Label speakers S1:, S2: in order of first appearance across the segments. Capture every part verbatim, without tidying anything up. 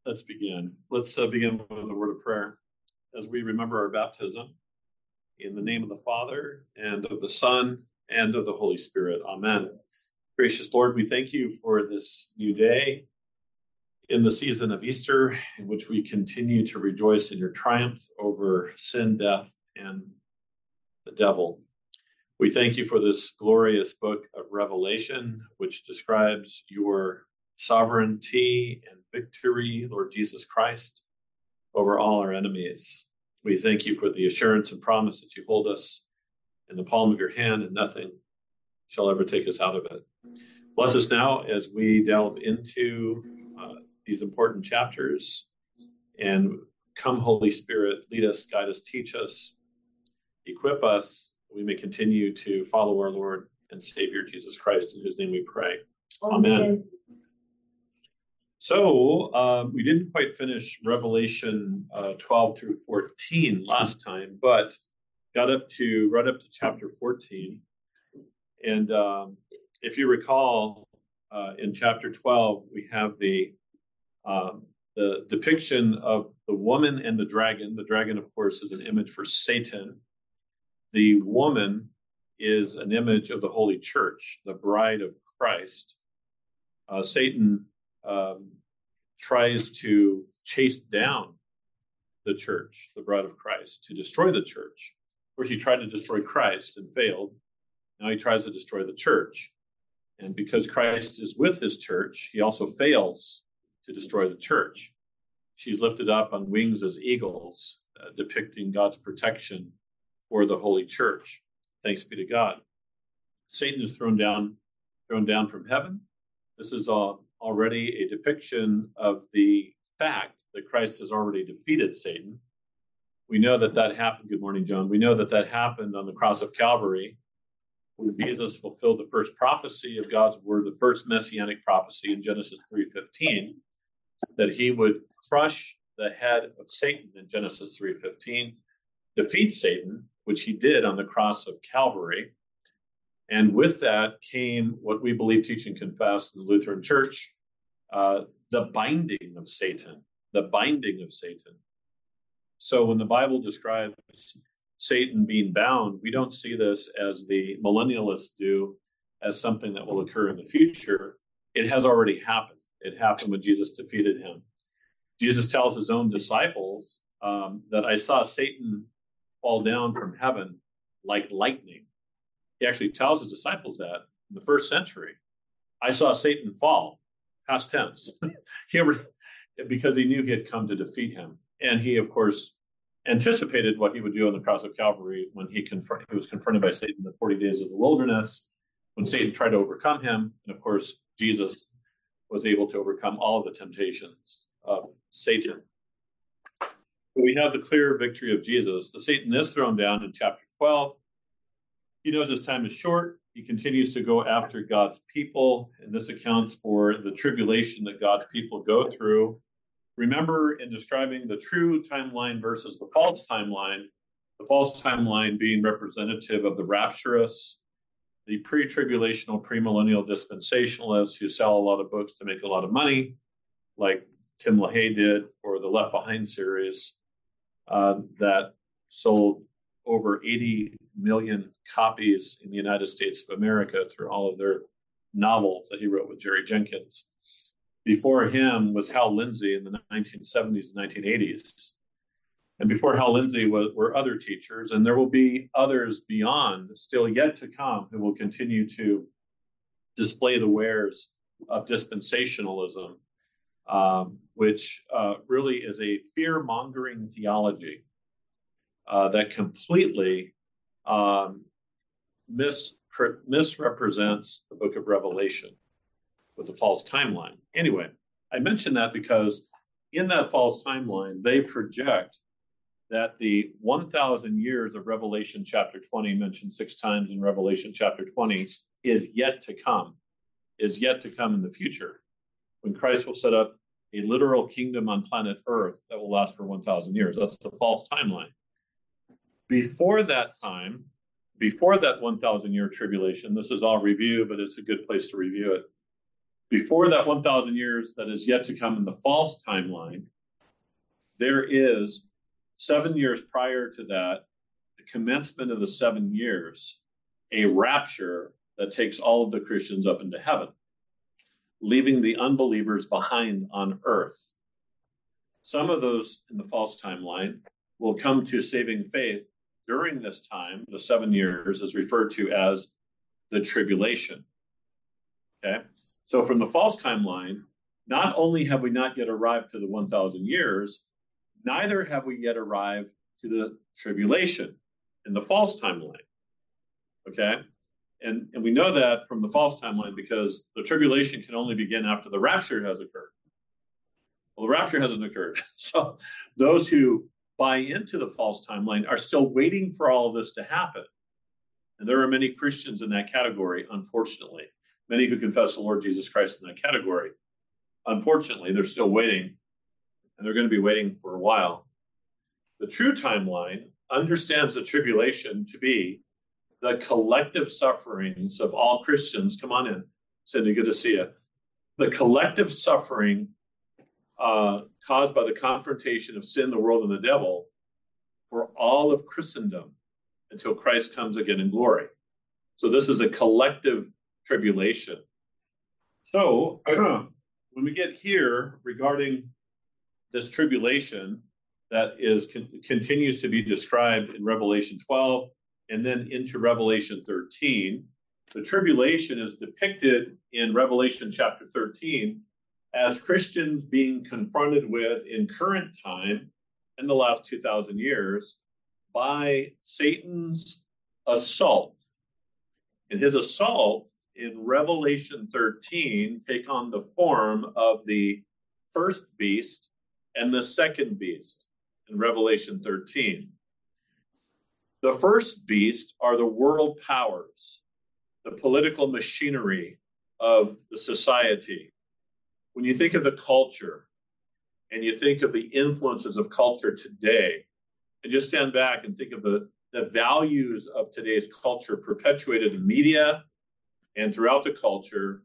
S1: Let's begin. Let's uh, begin with a word of prayer as we remember our baptism. In the name of the Father, and of the Son, and of the Holy Spirit. Amen. Gracious Lord, we thank you for this new day in the season of Easter, in which we continue to rejoice in your triumph over sin, death, and the devil. We thank you for this glorious book of Revelation, which describes your sovereignty and victory, Lord Jesus Christ, over all our enemies. We thank you for the assurance and promise that you hold us in the palm of your hand, and nothing shall ever take us out of it. Bless us now as we delve into uh, these important chapters, and come, Holy Spirit, lead us, guide us, teach us, equip us, we may continue to follow our Lord and Savior Jesus Christ, in whose name we pray. Amen. Amen. So um, we didn't quite finish Revelation uh, twelve through fourteen last time, but got up to right up to chapter fourteen. And um, if you recall, uh, in chapter twelve, we have the um, the depiction of the woman and the dragon. The dragon, of course, is an image for Satan. The woman is an image of the Holy Church, the bride of Christ. Uh, Satan um, tries to chase down the church, the bride of Christ, to destroy the church. Of course, he tried to destroy Christ and failed. Now he tries to destroy the church. And because Christ is with his church, he also fails to destroy the church. She's lifted up on wings as eagles, uh, depicting God's protection for the Holy Church. Thanks be to God. Satan is thrown down, thrown down from heaven. This is uh, already a depiction of the fact that Christ has already defeated Satan. We know that that happened. Good morning, John. We know that that happened on the cross of Calvary, where Jesus fulfilled the first prophecy of God's word, the first messianic prophecy in Genesis three fifteen, that he would crush the head of Satan in Genesis three fifteen, defeat Satan, which he did on the cross of Calvary. And with that came what we believe, teach, and confess in the Lutheran Church, uh, the binding of Satan, the binding of Satan. So when the Bible describes Satan being bound, we don't see this as the millennialists do, as something that will occur in the future. It has already happened. It happened when Jesus defeated him. Jesus tells his own disciples um, that I saw Satan fall down from heaven like lightning. He actually tells his disciples that in the first century. I saw Satan fall, past tense, he already, because he knew he had come to defeat him. And he, of course, anticipated what he would do on the cross of Calvary when he, confront, he was confronted by Satan in the forty days of the wilderness, when Satan tried to overcome him. And of course, Jesus was able to overcome all of the temptations of Satan. We have the clear victory of Jesus. The Satan is thrown down in chapter twelve. He knows his time is short. He continues to go after God's people, and this accounts for the tribulation that God's people go through. Remember, in describing the true timeline versus the false timeline, the false timeline being representative of the rapturous, the pre-tribulational, premillennial dispensationalists who sell a lot of books to make a lot of money, like Tim LaHaye did for the Left Behind series, uh, that sold over eighty million copies in the United States of America through all of their novels that he wrote with Jerry Jenkins. Before him was Hal Lindsey in the nineteen seventies and nineteen eighties. And before Hal Lindsey was, were other teachers, and there will be others beyond, still yet to come, who will continue to display the wares of dispensationalism, um, which uh, really is a fear-mongering theology uh, that completely um, mis- misrepresents the book of Revelation with a false timeline. Anyway, I mention that because in that false timeline, they project that the one thousand years of Revelation chapter twenty, mentioned six times in Revelation chapter twenty, is yet to come, is yet to come in the future, when Christ will set up a literal kingdom on planet Earth that will last for one thousand years. That's the false timeline. Before that time, before that one thousand year tribulation, this is all review, but it's a good place to review it. Before that one thousand years that is yet to come in the false timeline, there is seven years prior to that, the commencement of the seven years, a rapture that takes all of the Christians up into heaven, leaving the unbelievers behind on earth. Some of those in the false timeline will come to saving faith during this time. The seven years is referred to as the tribulation. Okay? So from the false timeline, not only have we not yet arrived to the one thousand years, neither have we yet arrived to the tribulation in the false timeline. Okay? And, and we know that from the false timeline because the tribulation can only begin after the rapture has occurred. Well, the rapture hasn't occurred. So those who buy into the false timeline are still waiting for all of this to happen. And there are many Christians in that category, unfortunately. Many who confess the Lord Jesus Christ in that category. Unfortunately, they're still waiting, and they're going to be waiting for a while. The true timeline understands the tribulation to be the collective sufferings of all Christians. Come on in, Cindy, good to see you. The collective suffering uh, caused by the confrontation of sin, the world, and the devil for all of Christendom until Christ comes again in glory. So this is a collective tribulation. So when we get here regarding this tribulation that is con- continues to be described in Revelation twelve and then into Revelation thirteen, the tribulation is depicted in Revelation chapter thirteen as Christians being confronted with in current time in the last two thousand years by Satan's assault. And his assault in Revelation thirteen take on the form of the first beast and the second beast in Revelation thirteen. The first beast are the world powers, the political machinery of the society. When you think of the culture and you think of the influences of culture today, and just stand back and think of the, the values of today's culture perpetuated in media and throughout the culture,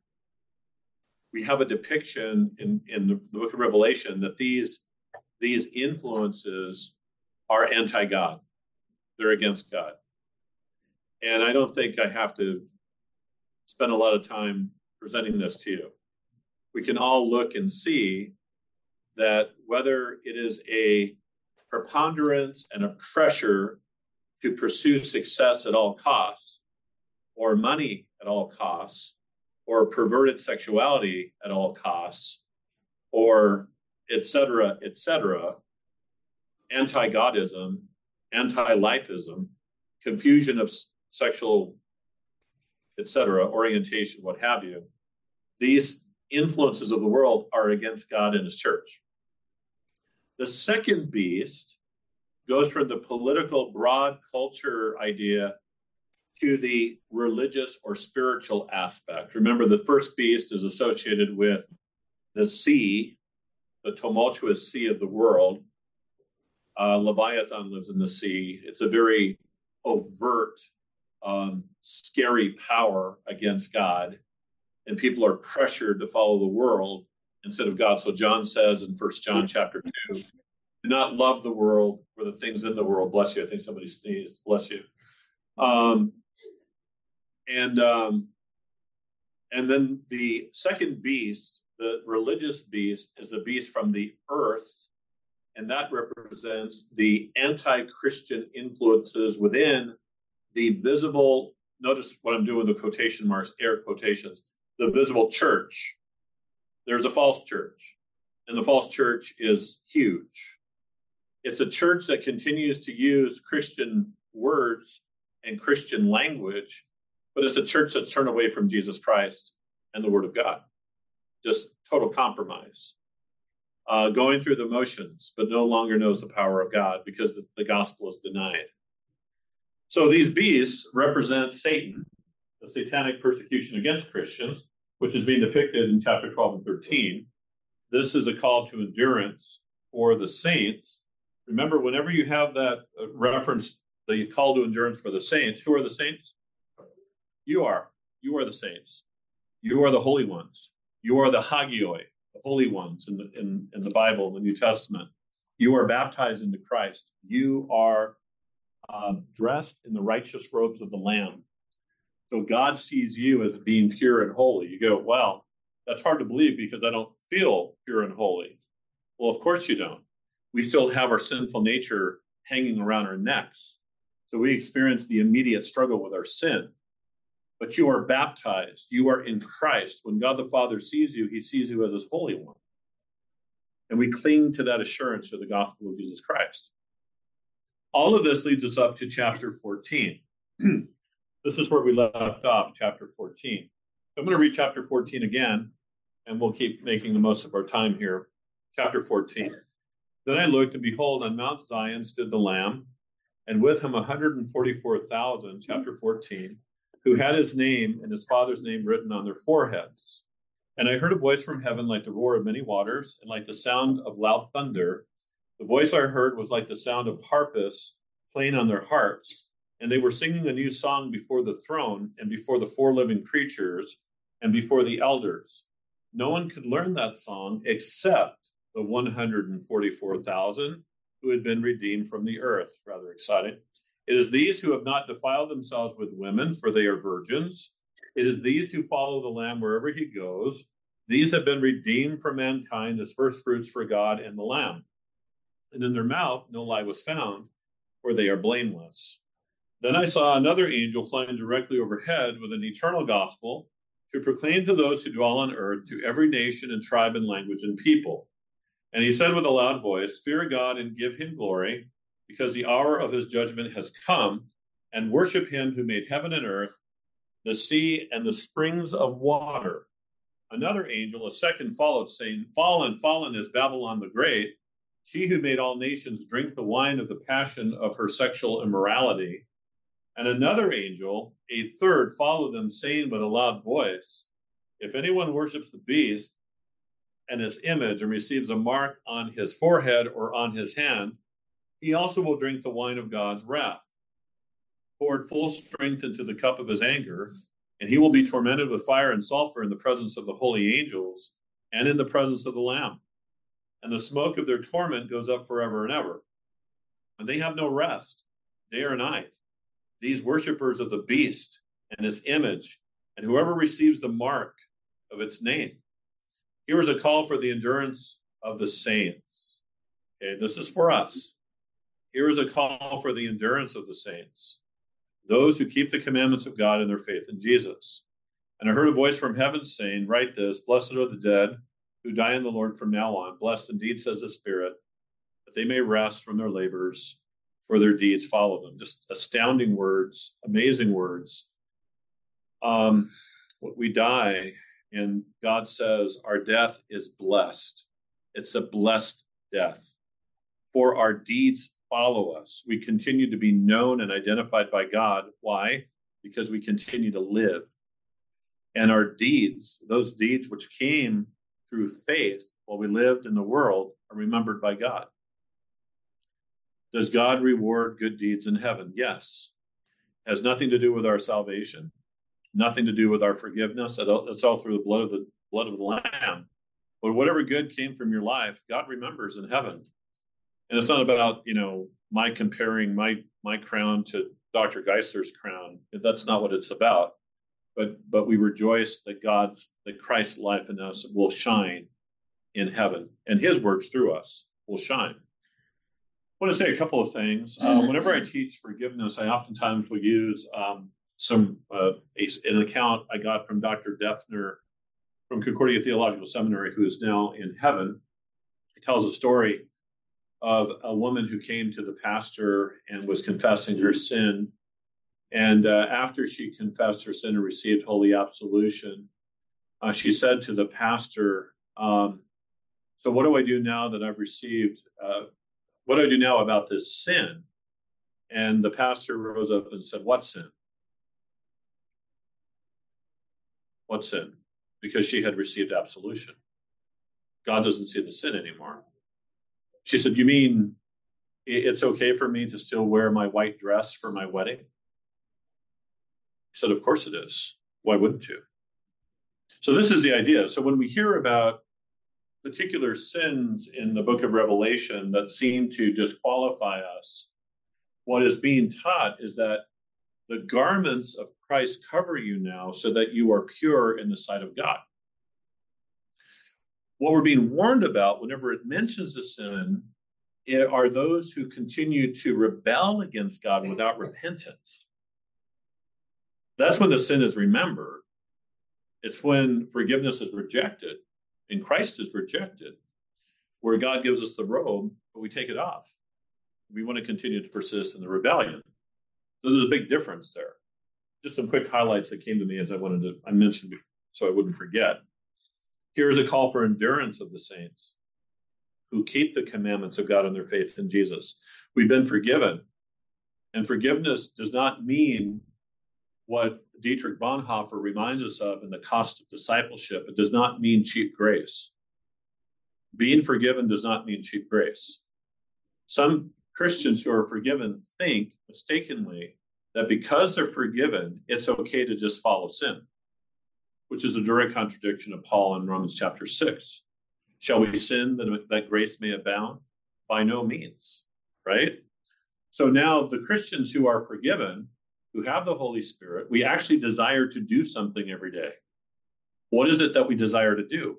S1: we have a depiction in, in the book of Revelation that these, these influences are anti-God. They're against God. And I don't think I have to spend a lot of time presenting this to you. We can all look and see that whether it is a preponderance and a pressure to pursue success at all costs, or money at all costs, or perverted sexuality at all costs, or et cetera, et cetera, anti-Godism, anti-lifism, confusion of sexual, et cetera, orientation, what have you, these influences of the world are against God and his church. The second beast goes from the political broad culture idea to the religious or spiritual aspect. Remember, the first beast is associated with the sea, the tumultuous sea of the world. Uh, Leviathan lives in the sea. It's a very overt, um, scary power against God. And people are pressured to follow the world instead of God. So John says in First John chapter two, do not love the world or the things in the world. Bless you. I think somebody sneezed. Bless you. Um, and um, and then the second beast, the religious beast, is a beast from the earth. And that represents the anti-Christian influences within the visible, notice what I'm doing with the quotation marks, air quotations, the visible church. There's a false church, and the false church is huge. It's a church that continues to use Christian words and Christian language, but it's a church that's turned away from Jesus Christ and the Word of God. Just total compromise. Uh, going through the motions, but no longer knows the power of God because the, the gospel is denied. So these beasts represent Satan, the satanic persecution against Christians, which is being depicted in chapter twelve and thirteen. This is a call to endurance for the saints. Remember, whenever you have that uh, reference, the call to endurance for the saints, who are the saints? You are. You are the saints. You are the holy ones. You are the hagioi, the holy ones in the, in, in the Bible, in the New Testament. You are baptized into Christ. You are uh, dressed in the righteous robes of the Lamb. So God sees you as being pure and holy. You go, well, that's hard to believe because I don't feel pure and holy. Well, of course you don't. We still have our sinful nature hanging around our necks. So we experience the immediate struggle with our sin. But you are baptized. You are in Christ. When God the Father sees you, he sees you as his holy one. And we cling to that assurance of the gospel of Jesus Christ. All of this leads us up to chapter fourteen. This is where we left off, chapter fourteen. So I'm going to read chapter fourteen again, and we'll keep making the most of our time here. Chapter fourteen. Then I looked, and behold, on Mount Zion stood the Lamb, and with him one hundred forty-four thousand, chapter fourteen, who had his name and his father's name written on their foreheads. And I heard a voice from heaven like the roar of many waters, and like the sound of loud thunder. The voice I heard was like the sound of harpists playing on their harps, and they were singing a new song before the throne and before the four living creatures and before the elders. No one could learn that song except the one hundred forty-four thousand who had been redeemed from the earth. Rather exciting. It is these who have not defiled themselves with women, for they are virgins. It is these who follow the Lamb wherever he goes. These have been redeemed from mankind as first fruits for God and the Lamb. And in their mouth no lie was found, for they are blameless. Then I saw another angel flying directly overhead with an eternal gospel to proclaim to those who dwell on earth, to every nation and tribe and language and people. And he said with a loud voice, fear God and give him glory, because the hour of his judgment has come, and worship him who made heaven and earth, the sea and the springs of water. Another angel, a second, followed, saying, fallen, fallen is Babylon the Great, she who made all nations drink the wine of the passion of her sexual immorality. And another angel, a third, followed them, saying with a loud voice, if anyone worships the beast and his image and receives a mark on his forehead or on his hand, he also will drink the wine of God's wrath, poured full strength into the cup of his anger, and he will be tormented with fire and sulfur in the presence of the holy angels and in the presence of the Lamb. And the smoke of their torment goes up forever and ever. And they have no rest, day or night, these worshippers of the beast and its image, and whoever receives the mark of its name. Here is a call for the endurance of the saints. Okay, this is for us. Here is a call for the endurance of the saints, those who keep the commandments of God in their faith in Jesus. And I heard a voice from heaven saying, write this, blessed are the dead who die in the Lord from now on. Blessed indeed, says the Spirit, that they may rest from their labors, for their deeds follow them. Just astounding words, amazing words. Um, we die, and God says our death is blessed. It's a blessed death. For our deeds follow us. We continue to be known and identified by God. Why? Because we continue to live. And our deeds, those deeds which came through faith while we lived in the world, are remembered by God. Does God reward good deeds in heaven? Yes. It has nothing to do with our salvation, nothing to do with our forgiveness. It's all through the blood of the blood of the Lamb. But whatever good came from your life, God remembers in heaven. And it's not about, you know, my comparing my my crown to Doctor Geisler's crown. That's not what it's about. But but we rejoice that God's, that Christ's life in us will shine in heaven, and his works through us will shine. I want to say a couple of things. Uh, whenever I teach forgiveness, I oftentimes will use um, some uh, a, an account I got from Doctor Defner from Concordia Theological Seminary, who is now in heaven. He tells a story of a woman who came to the pastor and was confessing her sin. And uh, after she confessed her sin and received holy absolution, uh, she said to the pastor, um, so what do I do now that I've received, uh, what do I do now about this sin? And the pastor rose up and said, what sin? What sin? Because she had received absolution. God doesn't see the sin anymore. She said, you mean it's okay for me to still wear my white dress for my wedding? He said, of course it is. Why wouldn't you? So this is the idea. So when we hear about particular sins in the book of Revelation that seem to disqualify us, what is being taught is that the garments of Christ cover you now so that you are pure in the sight of God. What we're being warned about whenever it mentions the sin are those who continue to rebel against God without repentance. That's when the sin is remembered. It's when forgiveness is rejected and Christ is rejected, where God gives us the robe, but we take it off. We want to continue to persist in the rebellion. So there's a big difference there. Just some quick highlights that came to me as I wanted to, I mentioned before, so I wouldn't forget. Here is a call for endurance of the saints who keep the commandments of God in their faith in Jesus. We've been forgiven. And forgiveness does not mean what Dietrich Bonhoeffer reminds us of in The Cost of Discipleship. It does not mean cheap grace. Being forgiven does not mean cheap grace. Some Christians who are forgiven think mistakenly that because they're forgiven, it's okay to just follow sin, which is a direct contradiction of Paul in Romans chapter six. Shall we sin that, that grace may abound? By no means, right? So now the Christians who are forgiven, who have the Holy Spirit, we actually desire to do something every day. What is it that we desire to do?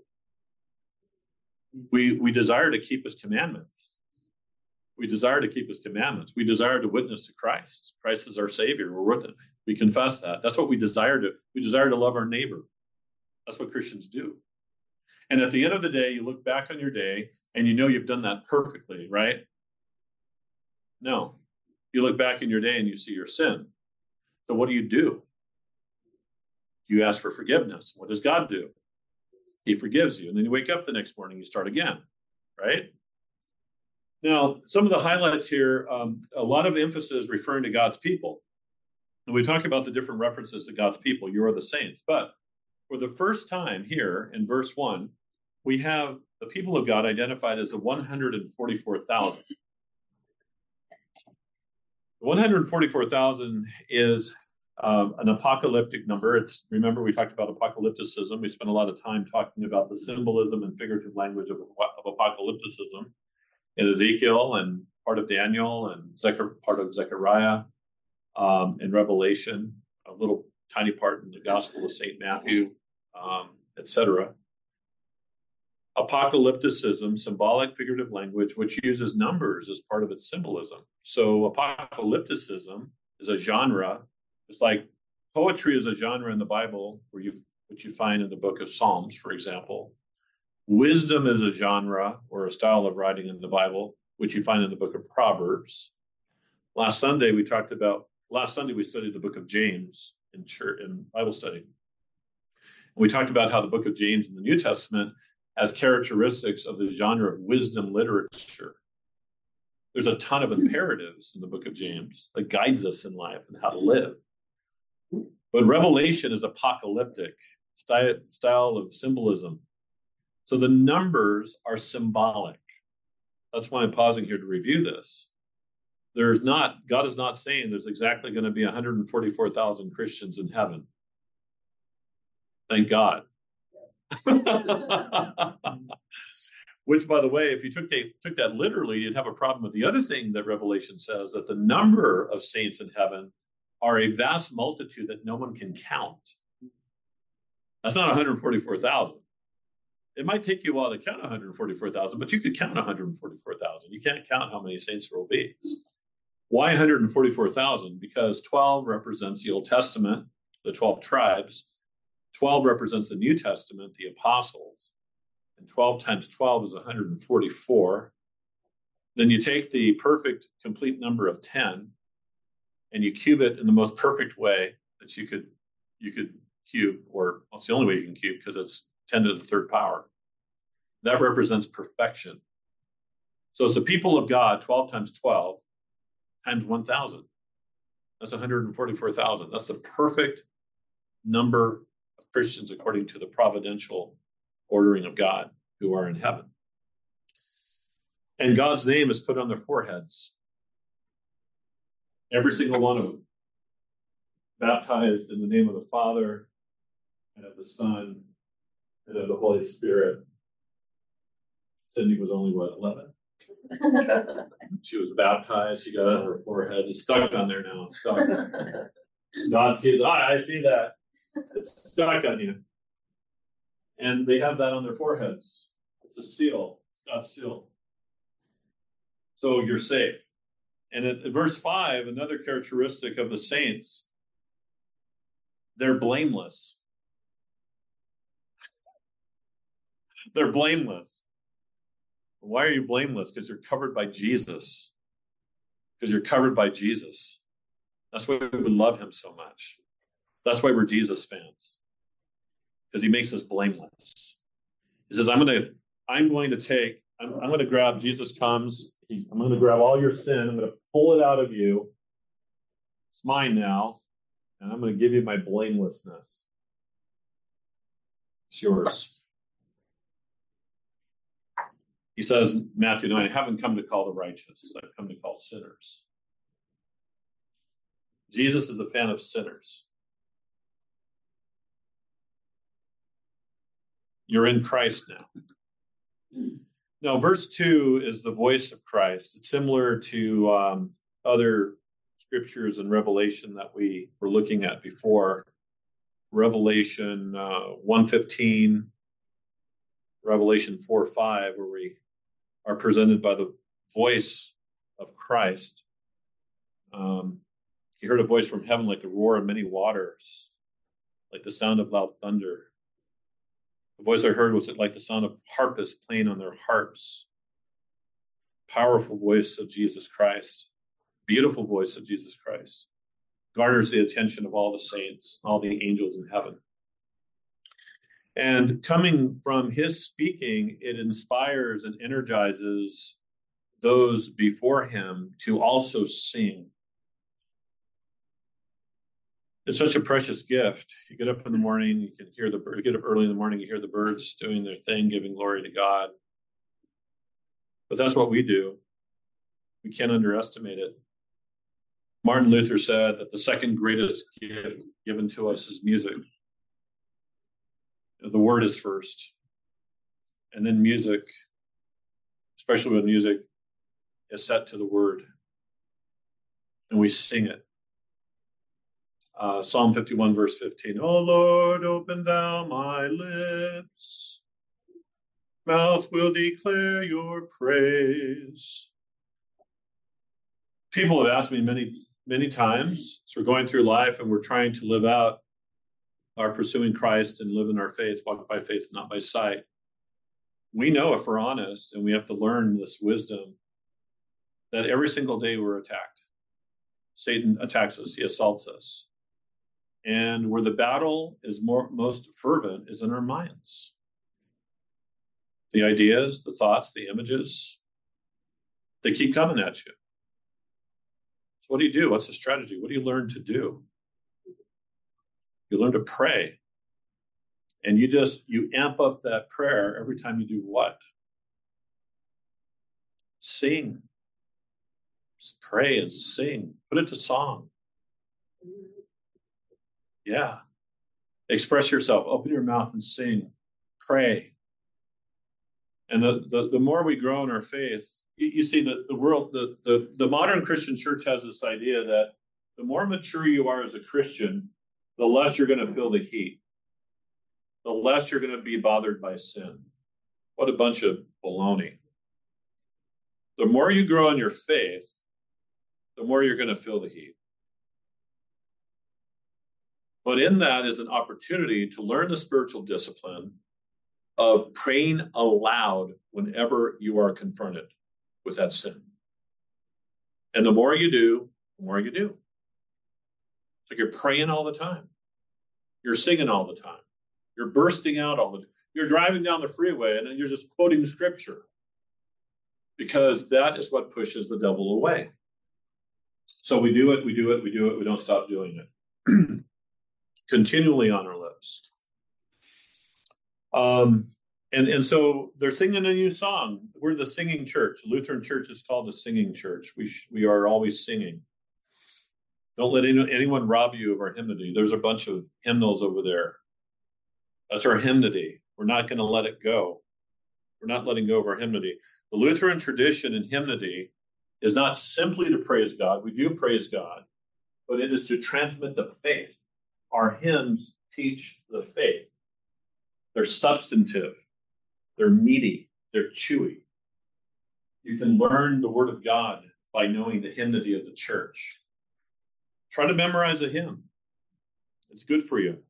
S1: We, we desire to keep his commandments. We desire to keep his commandments. We desire to witness to Christ. Christ is our Savior. We're with him. We confess that. That's what we desire to. We desire to love our neighbor. That's what Christians do. And at the end of the day, you look back on your day and you know you've done that perfectly, right? No. You look back in your day and you see your sin. So what do you do? You ask for forgiveness. What does God do? He forgives you. And then you wake up the next morning, you start again, right? Now, some of the highlights here, um, a lot of emphasis referring to God's people. And we talk about the different references to God's people. You are the saints. But for the first time here in verse one, we have the people of God identified as the one hundred forty-four thousand. The one hundred forty-four thousand is um, an apocalyptic number. It's, remember, we talked about apocalypticism. We spent a lot of time talking about the symbolism and figurative language of, of apocalypticism in Ezekiel and part of Daniel and Zechar, part of Zechariah um, and Revelation, a little tiny part in the Gospel of Saint Matthew, um, et cetera. Apocalypticism, symbolic figurative language, which uses numbers as part of its symbolism. So apocalypticism is a genre. It's like poetry is a genre in the Bible, where you which you find in the book of Psalms, for example. Wisdom is a genre or a style of writing in the Bible, which you find in the book of Proverbs. Last Sunday we talked about. Last Sunday we studied the book of James in church in Bible study. And we talked about how the book of James in the New Testament has characteristics of the genre of wisdom literature. There's a ton of imperatives in the book of James that guides us in life and how to live. But Revelation is apocalyptic, style, style of symbolism. So the numbers are symbolic. That's why I'm pausing here to review this. There's not, God is not saying there's exactly going to be one hundred forty-four thousand Christians in heaven. Thank God. Which, by the way, if you took, a, took that literally, you'd have a problem with the other thing that Revelation says, that the number of saints in heaven are a vast multitude that no one can count. That's not one hundred forty-four thousand. It might take you a while to count one hundred forty-four thousand, but you could count one hundred forty-four thousand. You can't count how many saints there will be. Why one hundred forty-four thousand? Because twelve represents the Old Testament, the twelve tribes. twelve represents the New Testament, the apostles. And twelve times twelve is one hundred forty-four. Then you take the perfect complete number of ten and you cube it in the most perfect way that you could you could cube, or well, it's the only way you can cube because it's ten to the third power. That represents perfection. So it's the people of God, twelve times twelve times one thousand. That's one hundred forty-four thousand. That's the perfect number of Christians according to the providential ordering of God who are in heaven. And God's name is put on their foreheads. Every single one of them. Baptized in the name of the Father and of the Son and of the Holy Spirit. Cindy was only, what, eleven? She was baptized. She got it on her forehead. It's stuck on there now. It's stuck. God sees, ah, I see that. It's stuck on you. And they have that on their foreheads. It's a seal. God's seal. So you're safe. And at, at verse five, another characteristic of the saints, they're blameless. They're blameless. Why are you blameless? Because you're covered by Jesus. Because you're covered by Jesus. That's why we love him so much. That's why we're Jesus fans. Because he makes us blameless. He says, I'm going to, I'm going to take, I'm, I'm going to grab, Jesus comes, he, I'm going to grab all your sin, I'm going to pull it out of you. It's mine now, and I'm going to give you my blamelessness. It's yours. He says, Matthew nine, I haven't come to call the righteous, I've come to call sinners. Jesus is a fan of sinners. You're in Christ now. Now, verse two is the voice of Christ. It's similar to um, other scriptures in Revelation that we were looking at before. Revelation uh, one fifteen, Revelation four five, where we are presented by the voice of Christ. Um, he heard a voice from heaven like the roar of many waters, like the sound of loud thunder. The voice I heard was like the sound of harpists playing on their harps. Powerful voice of Jesus Christ. Beautiful voice of Jesus Christ. Garners the attention of all the saints, all the angels in heaven. And coming from his speaking, it inspires and energizes those before him to also sing. It's such a precious gift. You get up in the morning, you can hear the bird, you get up early in the morning, you hear the birds doing their thing, giving glory to God. But that's what we do. We can't underestimate it. Martin Luther said that the second greatest gift given to us is music. The word is first. And then music, especially when music is set to the word. And we sing it. Uh, Psalm fifty-one, verse fifteen. O Lord, open thou my lips. Mouth will declare your praise. People have asked me many, many times, as we're going through life and we're trying to live out our pursuing Christ and live in our faith, walk by faith, not by sight. We know if we're honest, and we have to learn this wisdom, that every single day we're attacked. Satan attacks us. He assaults us. And where the battle is more most fervent is in our minds. The ideas, the thoughts, the images, they keep coming at you. So what do you do? What's the strategy? What do you learn to do? You learn to pray. And you just, you amp up that prayer every time you do what? Sing. Just pray and sing. Put it to song. Yeah. Express yourself. Open your mouth and sing. Pray. And the, the, the more we grow in our faith, you, you see that the world, the, the, the modern Christian church has this idea that the more mature you are as a Christian, the less you're going to feel the heat. The less you're going to be bothered by sin. What a bunch of baloney. The more you grow in your faith, the more you're going to feel the heat. But in that is an opportunity to learn the spiritual discipline of praying aloud whenever you are confronted with that sin. And the more you do, the more you do. It's like you're praying all the time. You're singing all the time. You're bursting out all the time. You're driving down the freeway and then you're just quoting scripture. Because that is what pushes the devil away. So we do it, we do it, we do it, we don't stop doing it. Continually on our lips. Um, and, and so they're singing a new song. We're the singing church. The Lutheran church is called the singing church. We sh- we are always singing. Don't let any, anyone rob you of our hymnody. There's a bunch of hymnals over there. That's our hymnody. We're not going to let it go. We're not letting go of our hymnody. The Lutheran tradition in hymnody is not simply to praise God. We do praise God, but it is to transmit the faith. Our hymns teach the faith. They're substantive. They're meaty. They're chewy. You can learn the Word of God by knowing the hymnody of the church. Try to memorize a hymn. It's good for you.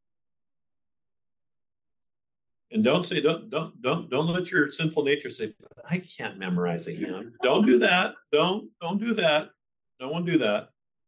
S1: And don't say, don't, don't, don't, don't let your sinful nature say, I can't memorize a hymn. Don't do that. Don't, don't do that. No one do that.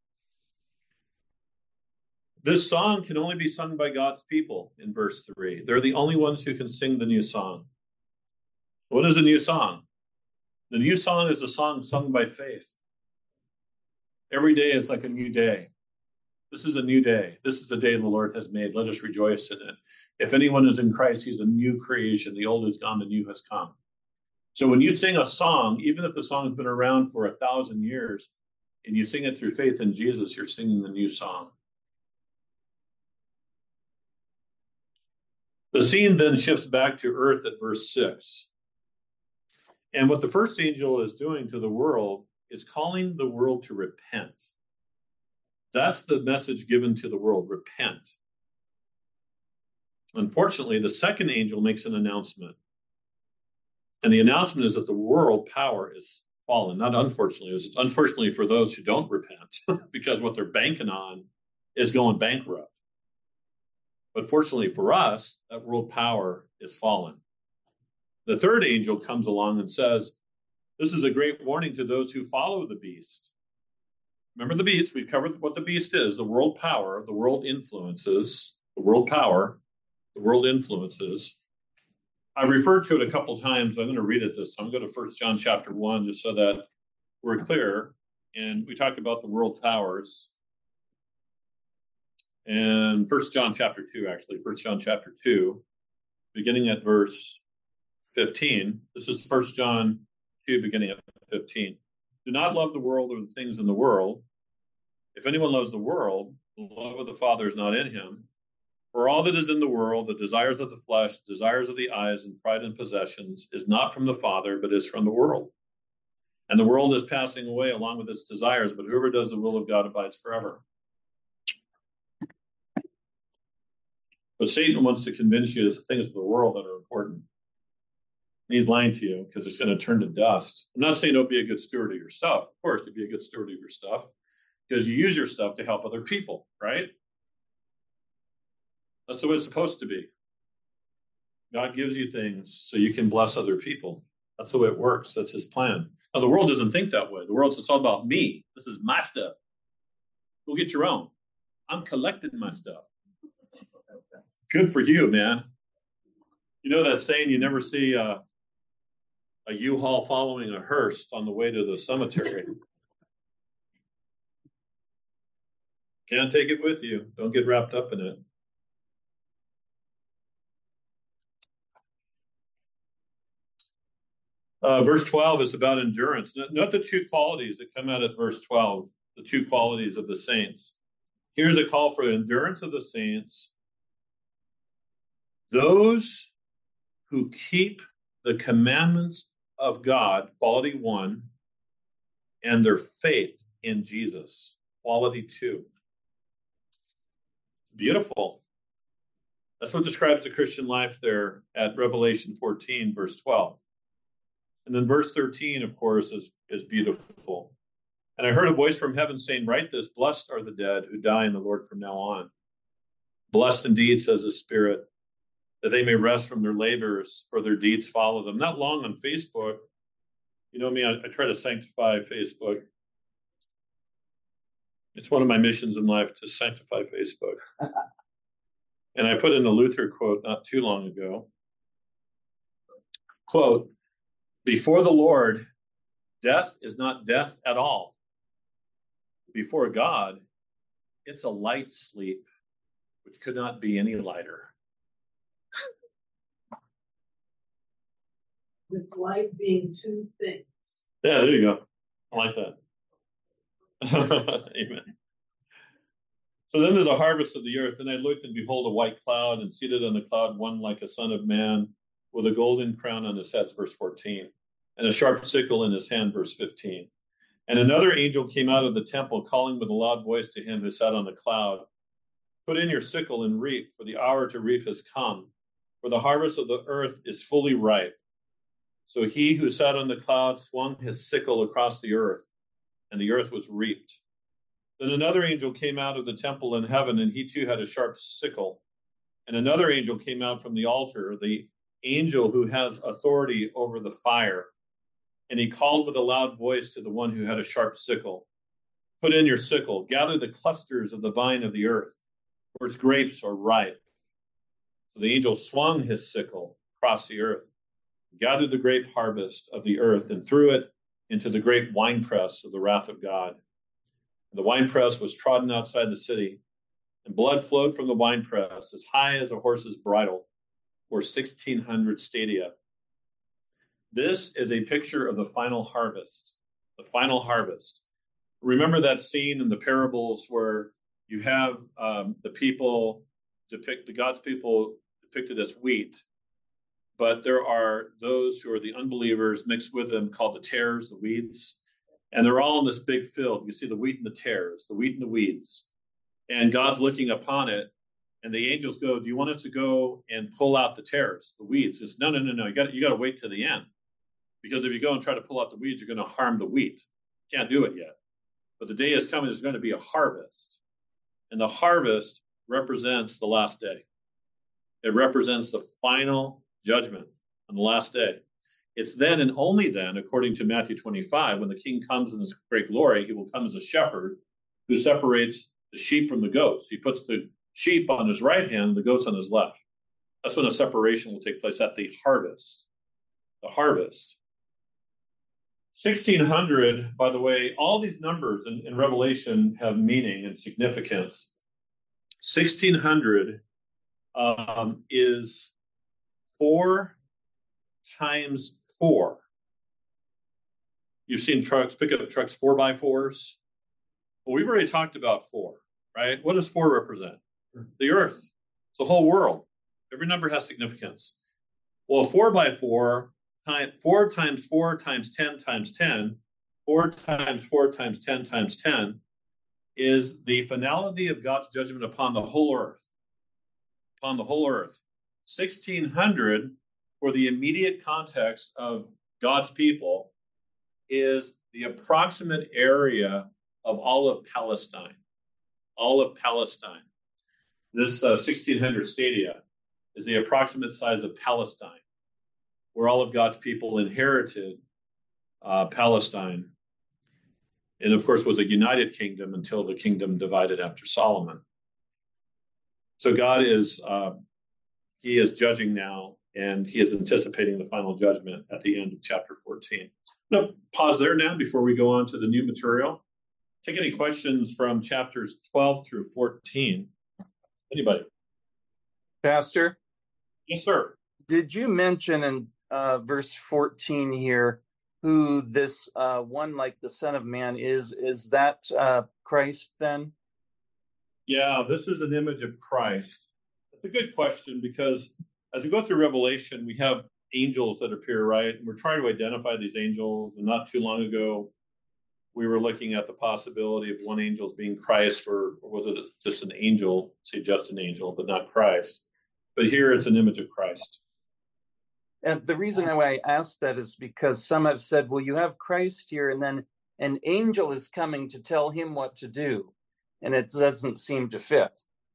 S1: This song can only be sung by God's people in verse three. They're the only ones who can sing the new song. What is a new song? The new song is a song sung by faith. Every day is like a new day. This is a new day. This is a day the Lord has made. Let us rejoice in it. If anyone is in Christ, he's a new creation. The old is gone, the new has come. So when you sing a song, even if the song has been around for a thousand years, and you sing it through faith in Jesus, you're singing the new song. The scene then shifts back to earth at verse six. And what the first angel is doing to the world is calling the world to repent. That's the message given to the world, repent. Unfortunately, the second angel makes an announcement. And the announcement is that the world power is fallen. Not unfortunately, it's unfortunately for those who don't repent, because what they're banking on is going bankrupt. But fortunately for us, that world power is fallen. The third angel comes along and says, this is a great warning to those who follow the beast. Remember the beast? We've covered what the beast is, the world power, the world influences, the world power, the world influences. I've referred to it a couple times. I'm going to read it this. I'm going to go to First John chapter one, just so that we're clear. And we talked about the world powers. And First John chapter two, actually, First John chapter two, beginning at verse fifteen. This is First John two, beginning at fifteen. Do not love the world or the things in the world. If anyone loves the world, the love of the Father is not in him. For all that is in the world, the desires of the flesh, desires of the eyes, and pride in possessions, is not from the Father, but is from the world. And the world is passing away along with its desires, but whoever does the will of God abides forever. But Satan wants to convince you there's things of the world that are important. He's lying to you because it's going to turn to dust. I'm not saying don't be a good steward of your stuff. Of course, to be a good steward of your stuff, because you use your stuff to help other people, right? That's the way it's supposed to be. God gives you things so you can bless other people. That's the way it works. That's his plan. Now, the world doesn't think that way. The world's just all about me. This is my stuff. Go get your own. I'm collecting my stuff. Good for you, man. You know that saying, you never see a, a U-Haul following a hearse on the way to the cemetery. Can't take it with you. Don't get wrapped up in it. Uh, verse twelve is about endurance. Note the two qualities that come out at verse twelve, the two qualities of the saints. Here's a call for the endurance of the saints. Those who keep the commandments of God, quality one, and their faith in Jesus, quality two. Beautiful. That's what describes the Christian life there at Revelation fourteen, verse twelve. And then verse thirteen, of course, is, is beautiful. And I heard a voice from heaven saying, write this, blessed are the dead who die in the Lord from now on. Blessed indeed, says the Spirit, that they may rest from their labors, for their deeds follow them. Not long on Facebook. You know me, I, I try to sanctify Facebook. It's one of my missions in life to sanctify Facebook. And I put in a Luther quote not too long ago. Quote, before the Lord, death is not death at all. Before God, it's a light sleep, which could not be any lighter.
S2: With life being two things.
S1: Yeah, there you go. I like that. Amen. So then there's a harvest of the earth. And I looked, and behold, a white cloud, and seated on the cloud, one like a son of man, with a golden crown on his head, verse fourteen, and a sharp sickle in his hand, verse fifteen. And another angel came out of the temple, calling with a loud voice to him who sat on the cloud, put in your sickle and reap, for the hour to reap has come, for the harvest of the earth is fully ripe. So he who sat on the cloud swung his sickle across the earth, and the earth was reaped. Then another angel came out of the temple in heaven, and he too had a sharp sickle. And another angel came out from the altar, the angel who has authority over the fire. And he called with a loud voice to the one who had a sharp sickle, put in your sickle, gather the clusters of the vine of the earth, for its grapes are ripe. So the angel swung his sickle across the earth, gathered the grape harvest of the earth, and threw it into the great winepress of the wrath of God. The winepress was trodden outside the city, and blood flowed from the winepress as high as a horse's bridle for sixteen hundred stadia. This is a picture of the final harvest, the final harvest. Remember that scene in the parables where you have um, the people depict the God's people depicted as wheat, but there are those who are the unbelievers mixed with them called the tares, the weeds. And they're all in this big field. You see the wheat and the tares, the wheat and the weeds. And God's looking upon it. And the angels go, do you want us to go and pull out the tares, the weeds? It's no, no, no, no. You got you got to wait to the end. Because if you go and try to pull out the weeds, you're going to harm the wheat. Can't do it yet. But the day is coming, there's going to be a harvest. And the harvest represents the last day. It represents the final judgment on the last day. It's then and only then, according to Matthew twenty-five, when the king comes in his great glory, he will come as a shepherd who separates the sheep from the goats. He puts the sheep on his right hand, the goats on his left. That's when a separation will take place at the harvest. The harvest. sixteen hundred, by the way, all these numbers in, in Revelation have meaning and significance. sixteen hundred um, is four times four. You've seen trucks, pickup trucks, four by fours. Well, we've already talked about four, right? What does four represent? The earth. It's the whole world. Every number has significance. Well, four by four, time, four times four times ten times ten, four times four times ten times ten is the finality of God's judgment upon the whole earth. Upon the whole earth. sixteen hundred, for the immediate context of God's people, is the approximate area of all of Palestine. All of Palestine. This uh, sixteen hundred stadia is the approximate size of Palestine, where all of God's people inherited uh, Palestine. And of course was a united kingdom until the kingdom divided after Solomon. So God is, uh, he is judging now, and he is anticipating the final judgment at the end of chapter fourteen. I'm going to pause there now before we go on to the new material. Take any questions from chapters twelve through fourteen. Anybody?
S3: Pastor?
S1: Yes, sir.
S3: Did you mention in uh, verse fourteen here who this uh, one like the Son of Man is? Is that uh, Christ then?
S1: Yeah, this is an image of Christ. That's a good question, because as we go through Revelation, we have angels that appear, right? And we're trying to identify these angels. And not too long ago, we were looking at the possibility of one angel being Christ, or, or was it just an angel, say just an angel, but not Christ. But here it's an image of Christ.
S3: And the reason why I asked that is because some have said, well, you have Christ here, and then an angel is coming to tell him what to do. And it doesn't seem to fit.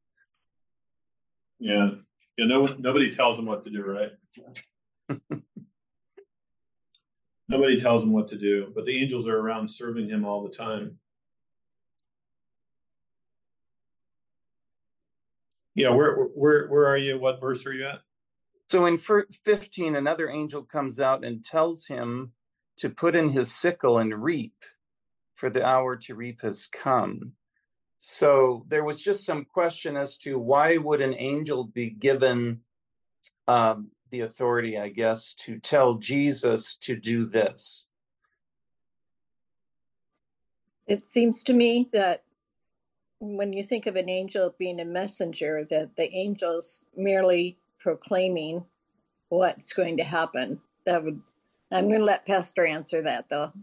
S1: Yeah. You know, nobody tells them what to do, right? Nobody tells him what to do, but the angels are around serving him all the time. Yeah, where where where are you? What verse are you at?
S3: So in fifteen, another angel comes out and tells him to put in his sickle and reap, for the hour to reap has come. So there was just some question as to why would an angel be given um, the authority, I guess, to tell Jesus to do this?
S4: It seems to me that when you think of an angel being a messenger, that the angel's merely proclaiming what's going to happen. That would, I'm going to let Pastor answer that, though.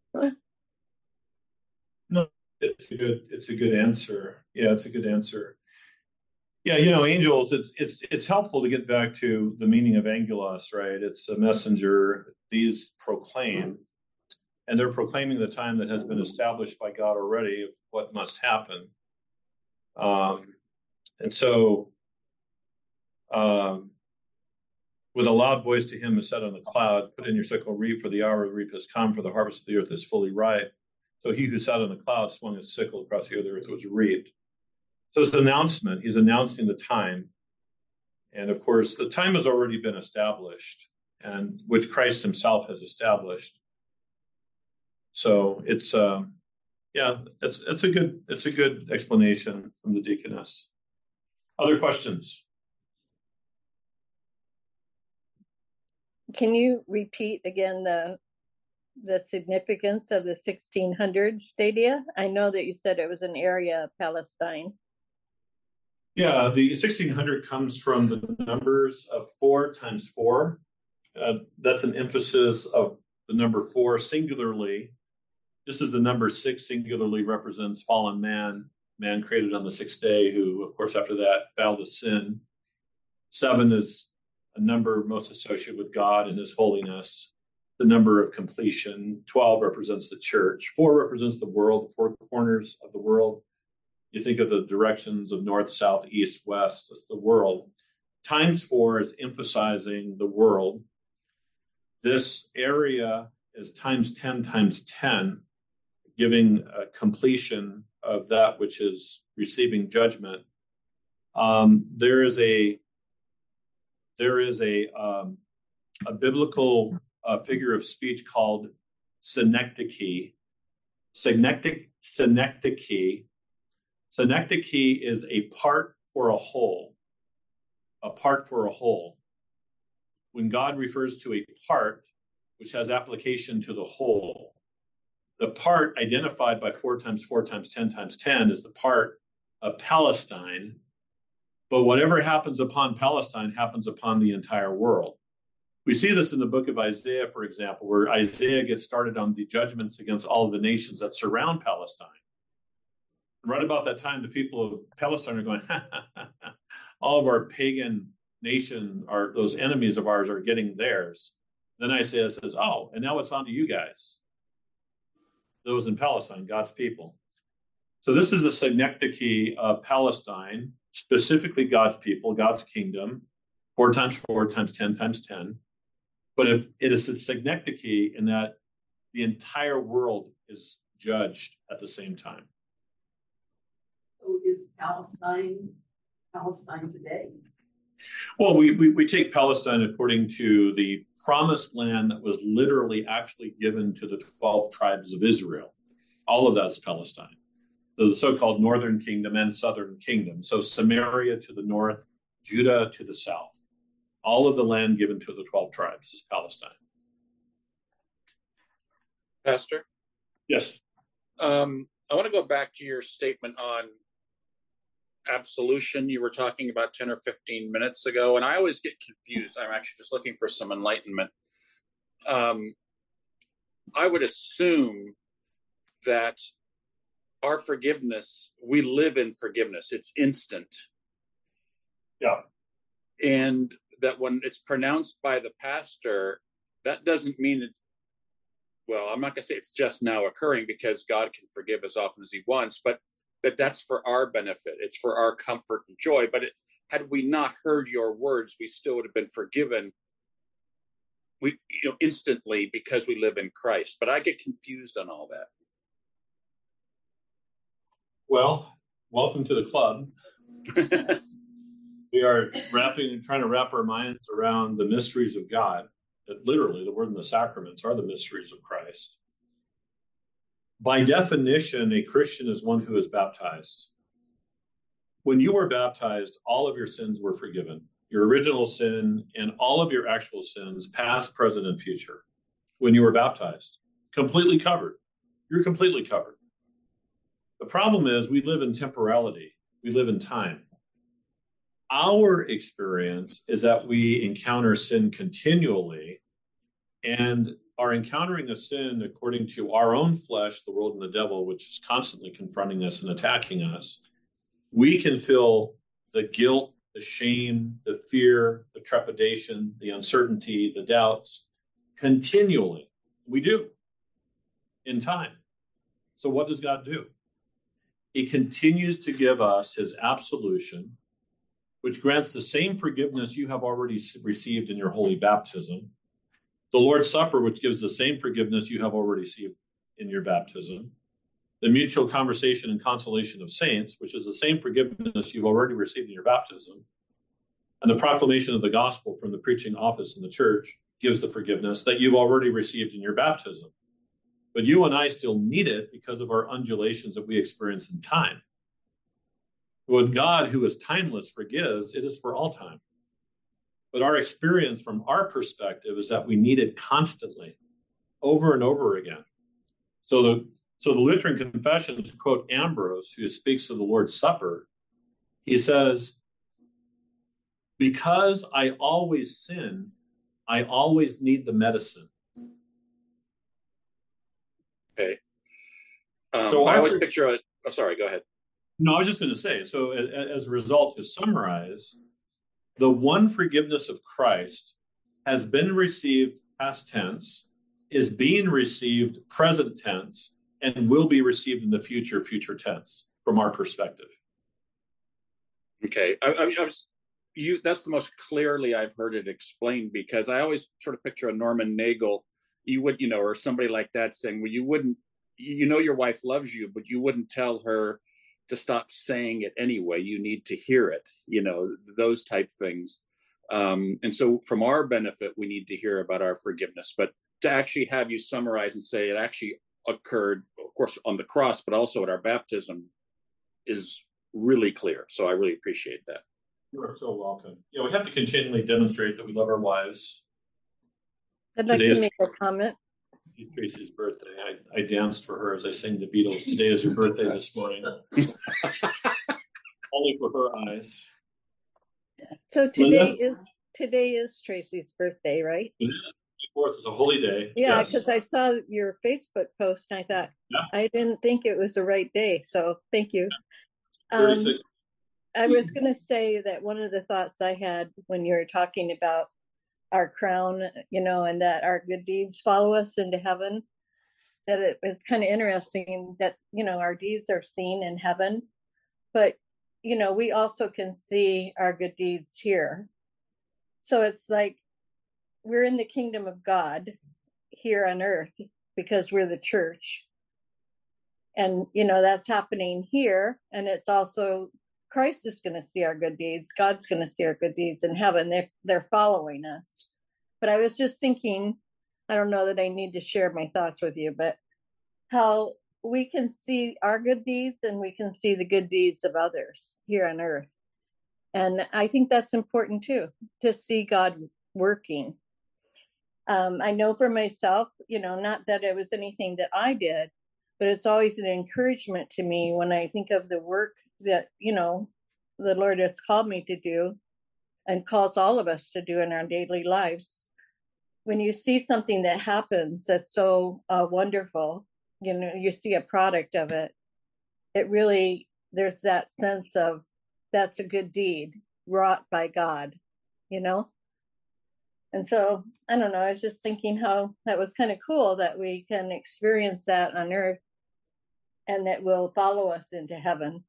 S1: No, it's a good, it's a good answer. Yeah, it's a good answer. Yeah, you know, angels, it's it's it's helpful to get back to the meaning of angelos, right? It's a messenger. These proclaim, and they're proclaiming the time that has been established by God already of what must happen. Um, and so, um, with a loud voice to him who sat on the cloud, put in your sickle, reap, for the hour of the reap has come, for the harvest of the earth is fully ripe. So he who sat on the cloud swung his sickle across the earth, was reaped. So it's an announcement. He's announcing the time. And of course, the time has already been established, and which Christ himself has established. So it's, uh, yeah, it's it's a good it's a good explanation from the deaconess. Other questions?
S4: Can you repeat again the the significance of the sixteen hundred stadia? I know that you said it was an area of Palestine.
S1: Yeah, the sixteen hundred comes from the numbers of four times four. Uh, that's an emphasis of the number four singularly. Just as the number six singularly represents fallen man, man created on the sixth day, who, of course, after that fell to sin. Seven is a number most associated with God and his holiness, the number of completion. Twelve represents the church. Four represents the world, the four corners of the world. You think of the directions of north, south, east, west. That's the world. Times four is emphasizing the world. This area is times ten times ten, giving a completion of that which is receiving judgment. Um, there is a there is a um, a biblical uh, figure of speech called synecdoche. Synecdoche. Synecdoche. Synecdoche is a part for a whole. A part for a whole. When God refers to a part, which has application to the whole, the part identified by four times four times ten times ten is the part of Palestine. But whatever happens upon Palestine happens upon the entire world. We see this in the book of Isaiah, for example, where Isaiah gets started on the judgments against all of the nations that surround Palestine. And right about that time, the people of Palestine are going, ha, ha, ha, ha. All of our pagan nation, our, those enemies of ours are getting theirs. Then Isaiah says, oh, and now it's on to you guys. Those in Palestine, God's people. So this is the synecdoche of Palestine, specifically God's people, God's kingdom, four times four times ten times ten. But it, it is a synecdoche in that the entire world is judged at the same time.
S2: So is Palestine Palestine today?
S1: Well, we, we, we take Palestine according to the promised land that was literally actually given to the twelve tribes of Israel. All of that's Palestine. The so-called northern kingdom and southern kingdom. So Samaria to the north, Judah to the south. All of the land given to the twelve tribes is Palestine.
S5: Pastor?
S1: Yes.
S5: Um, I want to go back to your statement on absolution you were talking about ten or fifteen minutes ago, and I always get confused. I'm actually just looking for some enlightenment. Um, I would assume that our forgiveness, we live in forgiveness. It's instant.
S1: Yeah.
S5: And that when it's pronounced by the pastor, that doesn't mean that, well, I'm not going to say it's just now occurring because God can forgive as often as he wants, but that that's for our benefit. It's for our comfort and joy. But it, had we not heard your words, we still would have been forgiven we, you know, instantly because we live in Christ. But I get confused on all that.
S1: Well, welcome to the club. We are wrapping and trying to wrap our minds around the mysteries of God. That literally, the word and the sacraments are the mysteries of Christ. By definition, a Christian is one who is baptized. When you were baptized, all of your sins were forgiven. Your original sin and all of your actual sins, past, present, and future. When you were baptized, completely covered. You're completely covered. The problem is we live in temporality. We live in time. Our experience is that we encounter sin continually and are encountering a sin according to our own flesh, the world, and the devil, which is constantly confronting us and attacking us. We can feel the guilt, the shame, the fear, the trepidation, the uncertainty, the doubts continually. We do in time. So what does God do? He continues to give us his absolution, which grants the same forgiveness you have already received in your holy baptism. The Lord's Supper, which gives the same forgiveness you have already received in your baptism. The mutual conversation and consolation of saints, which is the same forgiveness you've already received in your baptism. And the proclamation of the gospel from the preaching office in the church gives the forgiveness that you've already received in your baptism. But you and I still need it because of our undulations that we experience in time. When God, who is timeless, forgives, it is for all time. But our experience from our perspective is that we need it constantly, over and over again. So the, so the Lutheran Confessions quote Ambrose, who speaks of the Lord's Supper. He says, because I always sin, I always need the medicine.
S5: Okay. Um,
S1: so
S5: I always
S1: our,
S5: picture a, oh, sorry, go ahead.
S1: No, I was just going to say, so as, as a result, to summarize, the one forgiveness of Christ has been received past tense, is being received present tense, and will be received in the future, future tense, from our perspective.
S5: Okay. I, I, I was, you, that's the most clearly I've heard it explained, because I always sort of picture a Norman Nagel, you would, you know, or somebody like that saying, well, you wouldn't, you know, your wife loves you, but you wouldn't tell her to stop saying it anyway. You need to hear it, you know, those type things. Um, and so from our benefit, we need to hear about our forgiveness, but to actually have you summarize and say it actually occurred, of course, on the cross, but also at our baptism is really clear. So I really appreciate that.
S1: You are so welcome. You know, we have to continually demonstrate that we love our wives.
S4: I'd like
S1: Today
S4: to
S1: is
S4: make a comment.
S1: Tracy's birthday. I, I danced for her as I sang the Beatles. Today is her birthday this morning. Only for her eyes.
S4: So today
S1: Linda?
S4: is today is Tracy's birthday, right?
S1: The twenty-fourth is a holy day.
S4: Yeah,
S1: Yes.
S4: because I saw your Facebook post and I thought,
S1: Yeah.
S4: I didn't think it was the right day. So thank you. Um, I was going to say that one of the thoughts I had when you were talking about our crown, you know, and that our good deeds follow us into heaven, that it was kind of interesting that, you know, our deeds are seen in heaven, but, you know, we also can see our good deeds here. So it's like we're in the kingdom of God here on earth because we're the church. And, you know, that's happening here. And it's also Christ is going to see our good deeds. God's going to see our good deeds in heaven. They're, they're following us. But I was just thinking, I don't know that I need to share my thoughts with you, but how we can see our good deeds and we can see the good deeds of others here on earth. And I think that's important too, to see God working. Um, I know for myself, you know, not that it was anything that I did, but it's always an encouragement to me when I think of the work that, you know, the Lord has called me to do and calls all of us to do in our daily lives. When you see something that happens that's so uh, wonderful, you know, you see a product of it, it really, there's that sense of that's a good deed wrought by God, you know? And so, I don't know, I was just thinking how that was kind of cool that we can experience that on earth and that will follow us into heaven.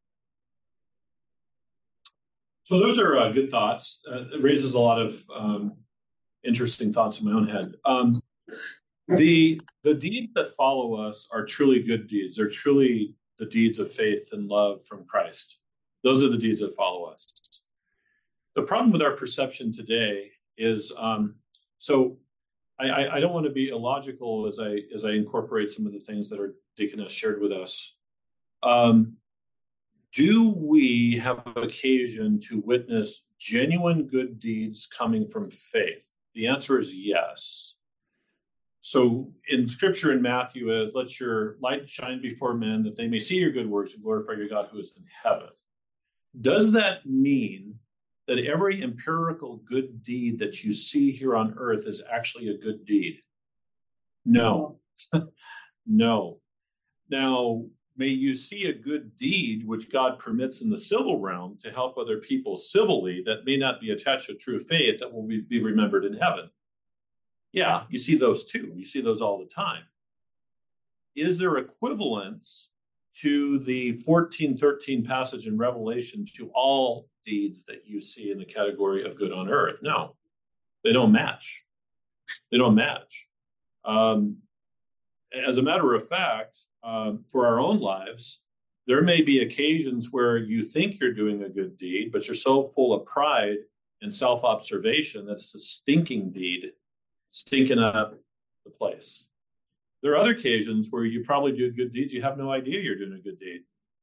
S1: So those are uh, good thoughts. Uh, it raises a lot of um, interesting thoughts in my own head. Um, the the deeds that follow us are truly good deeds. They're truly the deeds of faith and love from Christ. Those are the deeds that follow us. The problem with our perception today is, um, so I, I, I don't want to be illogical as I as I incorporate some of the things that our deaconess shared with us. Um, do we have occasion to witness genuine good deeds coming from faith? The answer is yes. So in scripture in Matthew is, let your light shine before men that they may see your good works and glorify your God who is in heaven. Does that mean that every empirical good deed that you see here on earth is actually a good deed? No. No. Now, may you see a good deed which God permits in the civil realm to help other people civilly that may not be attached to true faith that will be remembered in heaven. Yeah, you see those too. You see those all the time. Is there equivalence to the fourteen thirteen passage in Revelation to all deeds that you see in the category of good on earth? No, they don't match. They don't match. Um, as a matter of fact, um, for our own lives, there may be occasions where you think you're doing a good deed, but you're so full of pride and self-observation that it's a stinking deed, stinking up the place. There are other occasions where you probably do good deeds. You have no idea you're doing a good deed.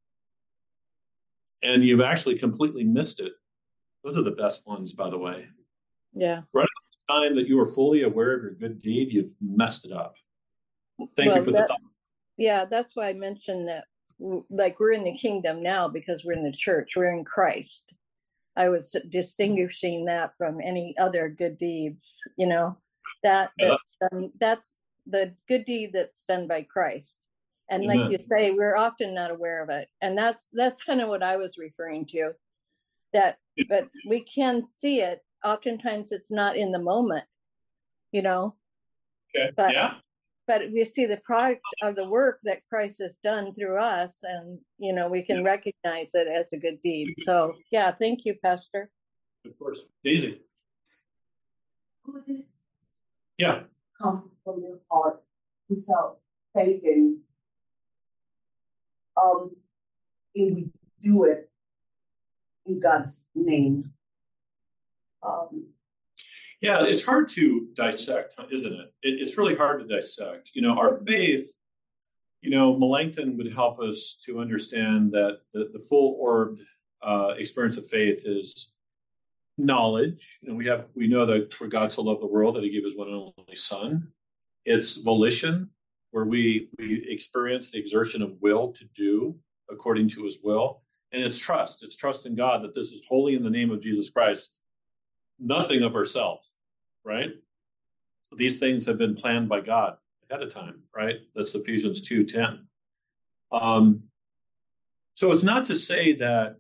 S1: And you've actually completely missed it. Those are the best ones, by the way.
S4: Yeah.
S1: Right at the time that you are fully aware of your good deed, you've messed it up. Thank
S4: well,
S1: you for
S4: that,
S1: the thought.
S4: Yeah, that's why I mentioned that, like, we're in the kingdom now because we're in the church. We're in Christ. I was distinguishing that from any other good deeds, you know, that that's done, that's the good deed that's done by Christ. And
S1: Amen.
S4: like you say, we're often not aware of it. And that's that's kind of what I was referring to, that but we can see it. Oftentimes it's not in the moment, you know.
S1: Okay.
S4: But
S1: yeah.
S4: but we see the product of the work that Christ has done through us, and you know, we can yeah. recognize it as a good deed. So yeah, thank you, Pastor.
S1: Of course. Daisy.
S6: Could it
S1: yeah.
S6: come from your heart without thinking? Um, and we do it in God's name. Um,
S1: yeah, it's hard to dissect, isn't it? it? It's really hard to dissect. You know, our faith, you know, Melanchthon would help us to understand that the, the full orbed uh, experience of faith is knowledge. You know, we have, we know that for God so loved the world that he gave his one and only son. It's volition, where we, we experience the exertion of will to do according to his will. And it's trust. It's trust in God that this is wholly in the name of Jesus Christ. Nothing of ourselves, right? These things have been planned by God ahead of time, right? That's Ephesians two ten. Um, so it's not to say that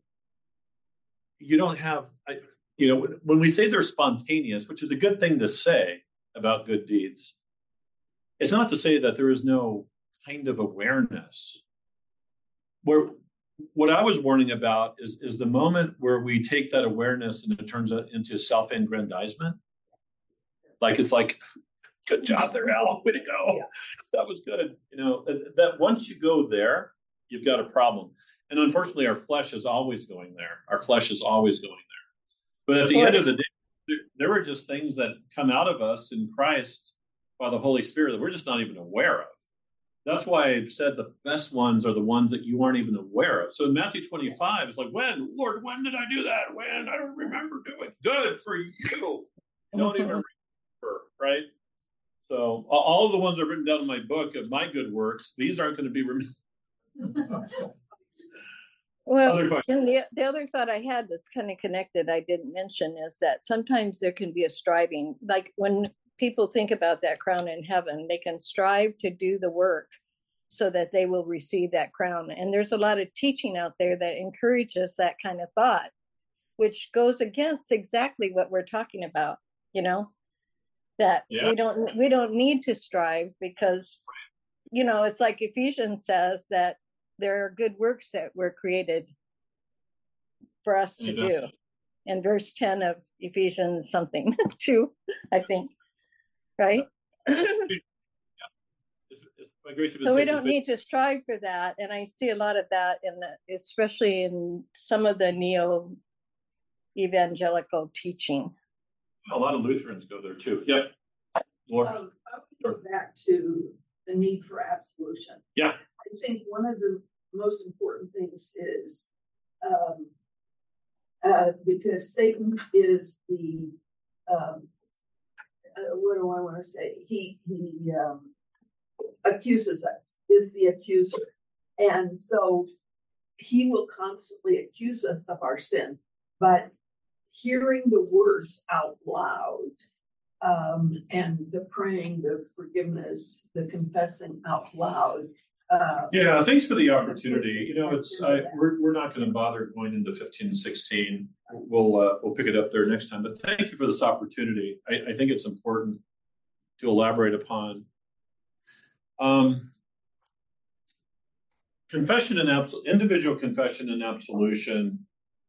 S1: you don't have, you know, when we say they're spontaneous, which is a good thing to say about good deeds, it's not to say that there is no kind of awareness. Where what I was warning about is, is the moment where we take that awareness and it turns it into self-aggrandizement. Like, it's like, good job there, Al. Way to go. Yeah. That was good. You know, that once you go there, you've got a problem. And unfortunately, our flesh is always going there. Our flesh is always going there. But at the end of the day, there, there are just things that come out of us in Christ by the Holy Spirit that we're just not even aware of. That's why I've said the best ones are the ones that you aren't even aware of. So in Matthew twenty-five, it's like, when, Lord, when did I do that? When? I don't remember doing. Good for you. You don't even remember, right? So all of the ones I've written down in my book of my good works, these aren't going to be remembered.
S4: Well, and the, the other thought I had that's kind of connected, I didn't mention, is that sometimes there can be a striving. Like when people think about that crown in heaven, they can strive to do the work so that they will receive that crown. And there's a lot of teaching out there that encourages that kind of thought, which goes against exactly what we're talking about, you know, that yeah. we don't we don't need to strive because, you know, it's like Ephesians says that there are good works that were created for us to yeah. do. In verse ten of Ephesians something, two, I think. Right? So we don't need to strive for that. And I see a lot of that in the, especially in some of the neo-evangelical teaching.
S1: A lot of Lutherans go there too. Yep. Lord.
S2: Um, I would go back to the need for absolution.
S1: Yeah.
S2: I think one of the most important things is um, uh, because Satan is the um, uh, what do I want to say? He, he, um, accuses us, is the accuser. And so he will constantly accuse us of our sin, but hearing the words out loud, um, and the praying, the forgiveness, the confessing out loud. Uh,
S1: yeah, thanks for the opportunity. You know, it's I, we're we're not going to bother going into fifteen and sixteen. We'll uh, we'll pick it up there next time. But thank you for this opportunity. I, I think it's important to elaborate upon. Um, confession and absol- individual confession and absolution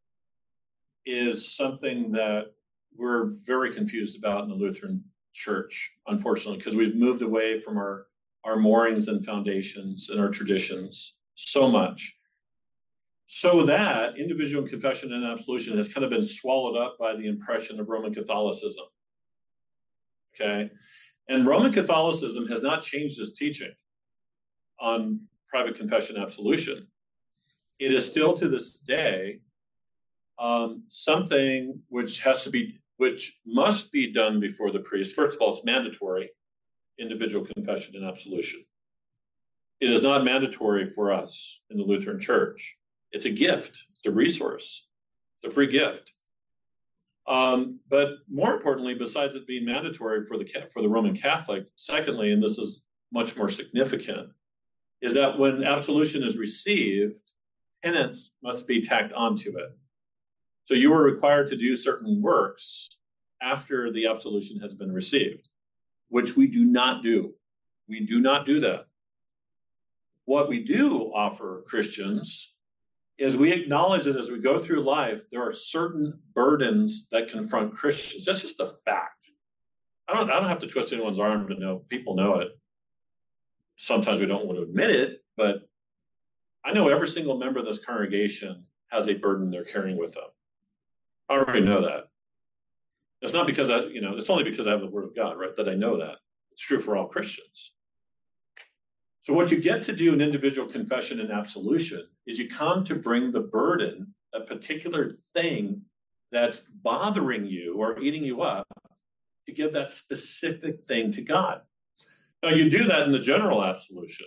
S1: is something that we're very confused about in the Lutheran Church, unfortunately, because we've moved away from our, our moorings and foundations and our traditions so much. So that individual confession and absolution has kind of been swallowed up by the impression of Roman Catholicism. Okay? And Roman Catholicism has not changed its teaching on private confession absolution. It is still to this day um, something which has to be, which must be done before the priest. First of all, it's mandatory, individual confession and absolution. It is not mandatory for us in the Lutheran Church. It's a gift. It's a resource. It's a free gift. Um, but more importantly, besides it being mandatory for the for the Roman Catholic, secondly, and this is much more significant, is that when absolution is received, penance must be tacked onto it. So you are required to do certain works after the absolution has been received, which we do not do. We do not do that. What we do offer Christians is we acknowledge that as we go through life, there are certain burdens that confront Christians. That's just a fact. I don't, I don't have to twist anyone's arm to know. People know it. Sometimes we don't want to admit it, but I know every single member of this congregation has a burden they're carrying with them. I already know that. It's not because I, you know, it's only because I have the Word of God, right, that I know that. It's true for all Christians. So what you get to do in individual confession and absolution is you come to bring the burden, a particular thing that's bothering you or eating you up, to give that specific thing to God. Now, you do that in the general absolution.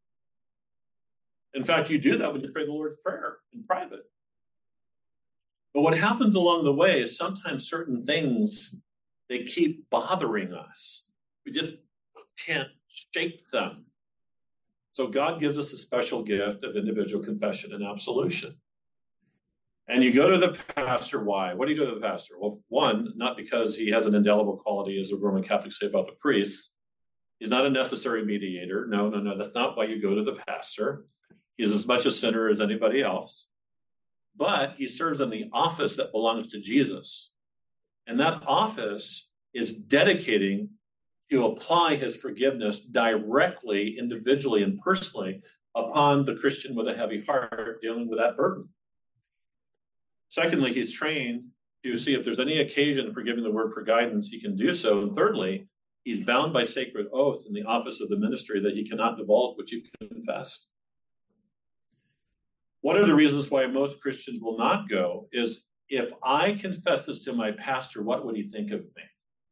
S1: In fact, you do that when you pray the Lord's Prayer in private. But what happens along the way is sometimes certain things, they keep bothering us. We just can't shake them. So God gives us a special gift of individual confession and absolution. And you go to the pastor, why? What do you go to the pastor? Well, one, not because he has an indelible quality, as the Roman Catholics say about the priests. He's not a necessary mediator. No, no, no, that's not why you go to the pastor. He's as much a sinner as anybody else. But he serves in the office that belongs to Jesus. And that office is dedicating to apply his forgiveness directly, individually, and personally upon the Christian with a heavy heart dealing with that burden. Secondly, he's trained to see if there's any occasion for giving the word for guidance, he can do so. And thirdly, he's bound by sacred oath in the office of the ministry that he cannot divulge what you've confessed. One of the reasons why most Christians will not go is, if I confess this to my pastor, what would he think of me?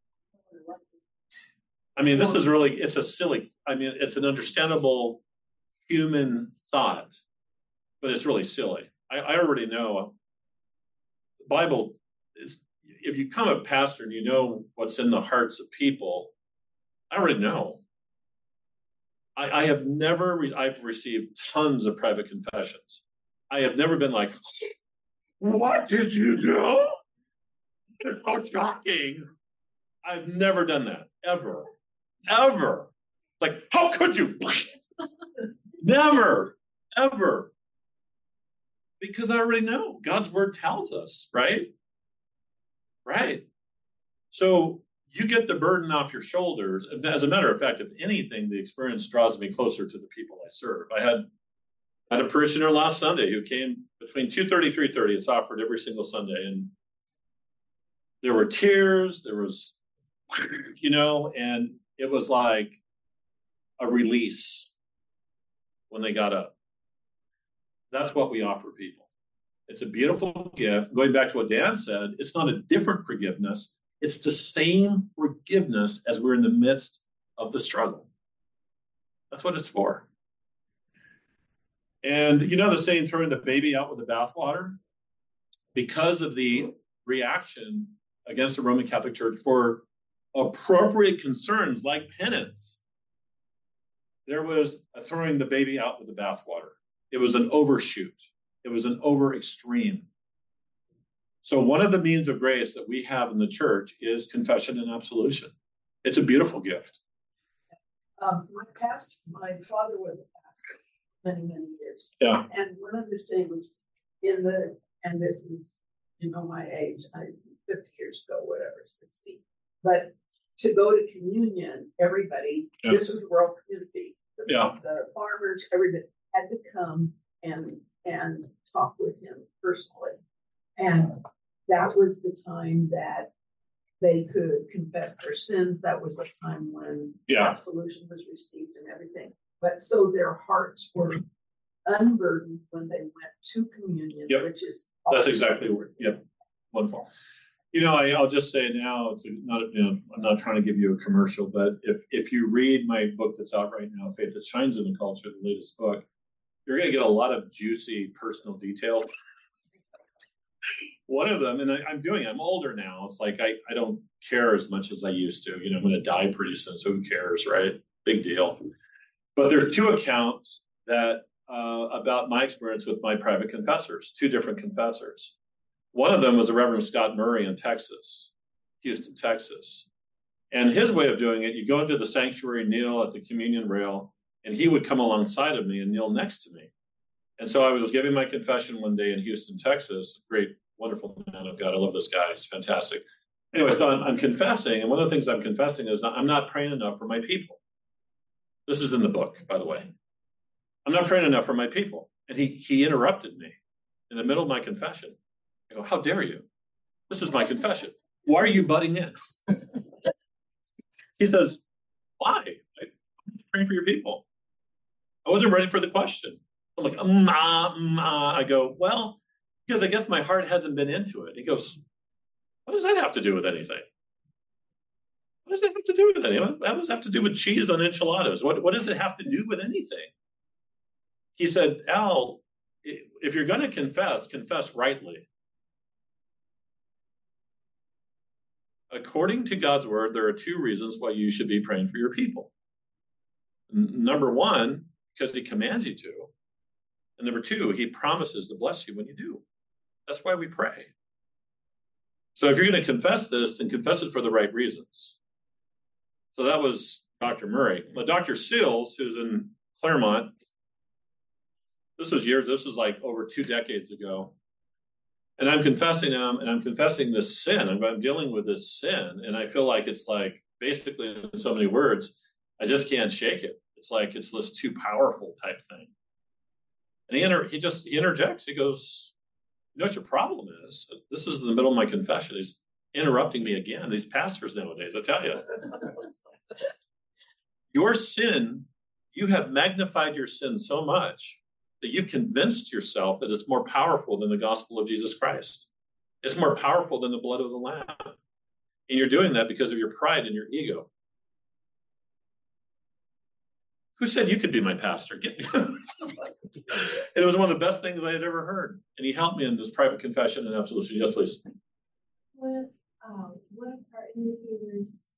S1: I mean, this is really, it's a silly, I mean, it's an understandable human thought, but it's really silly. I, I already know the Bible is, if you become a pastor and you know what's in the hearts of people, I already know. I, I have never, re- I've received tons of private confessions. I have never been like, what did you do? It's so shocking. I've never done that, ever, ever. Like, how could you? Never, ever. Because I already know. God's word tells us, right? Right. So you get the burden off your shoulders. As a matter of fact, if anything, the experience draws me closer to the people I serve. I had I had a parishioner last Sunday who came between two thirty, three thirty. It's offered every single Sunday. And there were tears. There was, you know, and it was like a release when they got up. That's what we offer people. It's a beautiful gift. Going back to what Dan said, it's not a different forgiveness. It's the same forgiveness as we're in the midst of the struggle. That's what it's for. And you know the saying, throwing the baby out with the bathwater? Because of the reaction against the Roman Catholic Church for appropriate concerns like penance, there was a throwing the baby out with the bathwater. It was an overshoot. It was an over extreme. So one of the means of grace that we have in the church is confession and absolution. It's a beautiful gift.
S2: Um, my pastor, my father was a pastor many, many years.
S1: Yeah.
S2: And one of the things in the, and this is, you know, my age, I fifty years ago, whatever, sixty. But to go to communion, everybody,
S1: yeah.
S2: this was rural community. The,
S1: yeah.
S2: the farmers, everybody had to come and and talk with him personally. And that was the time that they could confess their sins. That was a time when
S1: yeah.
S2: absolution was received and everything. But so their hearts were unburdened when they went to communion,
S1: yep.
S2: which is
S1: that's exactly what. Yep, wonderful. You know, I, I'll just say now, it's not. You know, I'm not trying to give you a commercial, but if if you read my book that's out right now, Faith That Shines in the Culture, the latest book, you're going to get a lot of juicy personal detail. One of them, and I, I'm doing, I'm older now. It's like I, I don't care as much as I used to. You know, I'm going to die pretty soon, so who cares, right? Big deal. But there's two accounts that uh, about my experience with my private confessors, two different confessors. One of them was the Reverend Scott Murray in Texas, Houston, Texas. And his way of doing it, you go into the sanctuary, kneel at the communion rail, and he would come alongside of me and kneel next to me. And so I was giving my confession one day in Houston, Texas. Great, wonderful man of God. I love this guy. He's fantastic. Anyway, so I'm, I'm confessing. And one of the things I'm confessing is I'm not praying enough for my people. This is in the book, by the way. I'm not praying enough for my people. And he, he interrupted me in the middle of my confession. I go, how dare you? This is my confession. Why are you butting in? He says, why? I'm praying for your people. I wasn't ready for the question. I'm like, um, ah, um, ah. I go, well, because I guess my heart hasn't been into it. He goes, what does that have to do with anything? What does that have to do with anything? What does that have to do with cheese on enchiladas? What, what does it have to do with anything? He said, Al, if you're going to confess, confess rightly. According to God's word, there are two reasons why you should be praying for your people. N- number one, because he commands you to. And number two, he promises to bless you when you do. That's why we pray. So if you're going to confess this, then confess it for the right reasons. So that was Doctor Murray. But Doctor Seals, who's in Claremont, this was years, this was like over two decades ago. And I'm confessing him, and I'm confessing this sin. I'm, I'm dealing with this sin. And I feel like it's like, basically in so many words, I just can't shake it. It's like it's this too powerful type thing. And he inter- he just he interjects. He goes, you know what your problem is? This is in the middle of my confession. He's interrupting me again. These pastors nowadays, I tell you. Your sin, you have magnified your sin so much that you've convinced yourself that it's more powerful than the gospel of Jesus Christ. It's more powerful than the blood of the Lamb. And you're doing that because of your pride and your ego. Who said you could be my pastor? Get me. It was one of the best things I had ever heard. And he helped me in this private confession and absolution. Yes, please.
S6: What, um, what are indicators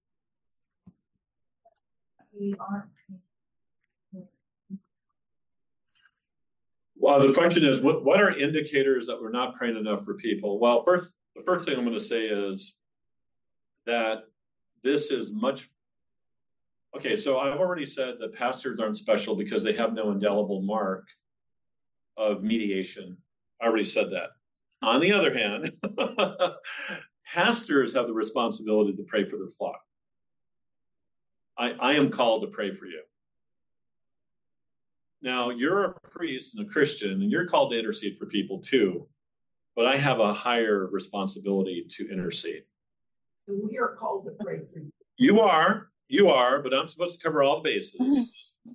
S6: we aren't?
S1: Well, the question is, what, what are indicators that we're not praying enough for people? Well, first, the first thing I'm going to say is that this is much. Okay, so I've already said that pastors aren't special because they have no indelible mark of mediation. I already said that. On the other hand, pastors have the responsibility to pray for their flock. I, I am called to pray for you. Now, you're a priest and a Christian, and you're called to intercede for people too, but I have a higher responsibility to intercede.
S2: And we are called to pray for you.
S1: You are, you are, but I'm supposed to cover all the bases.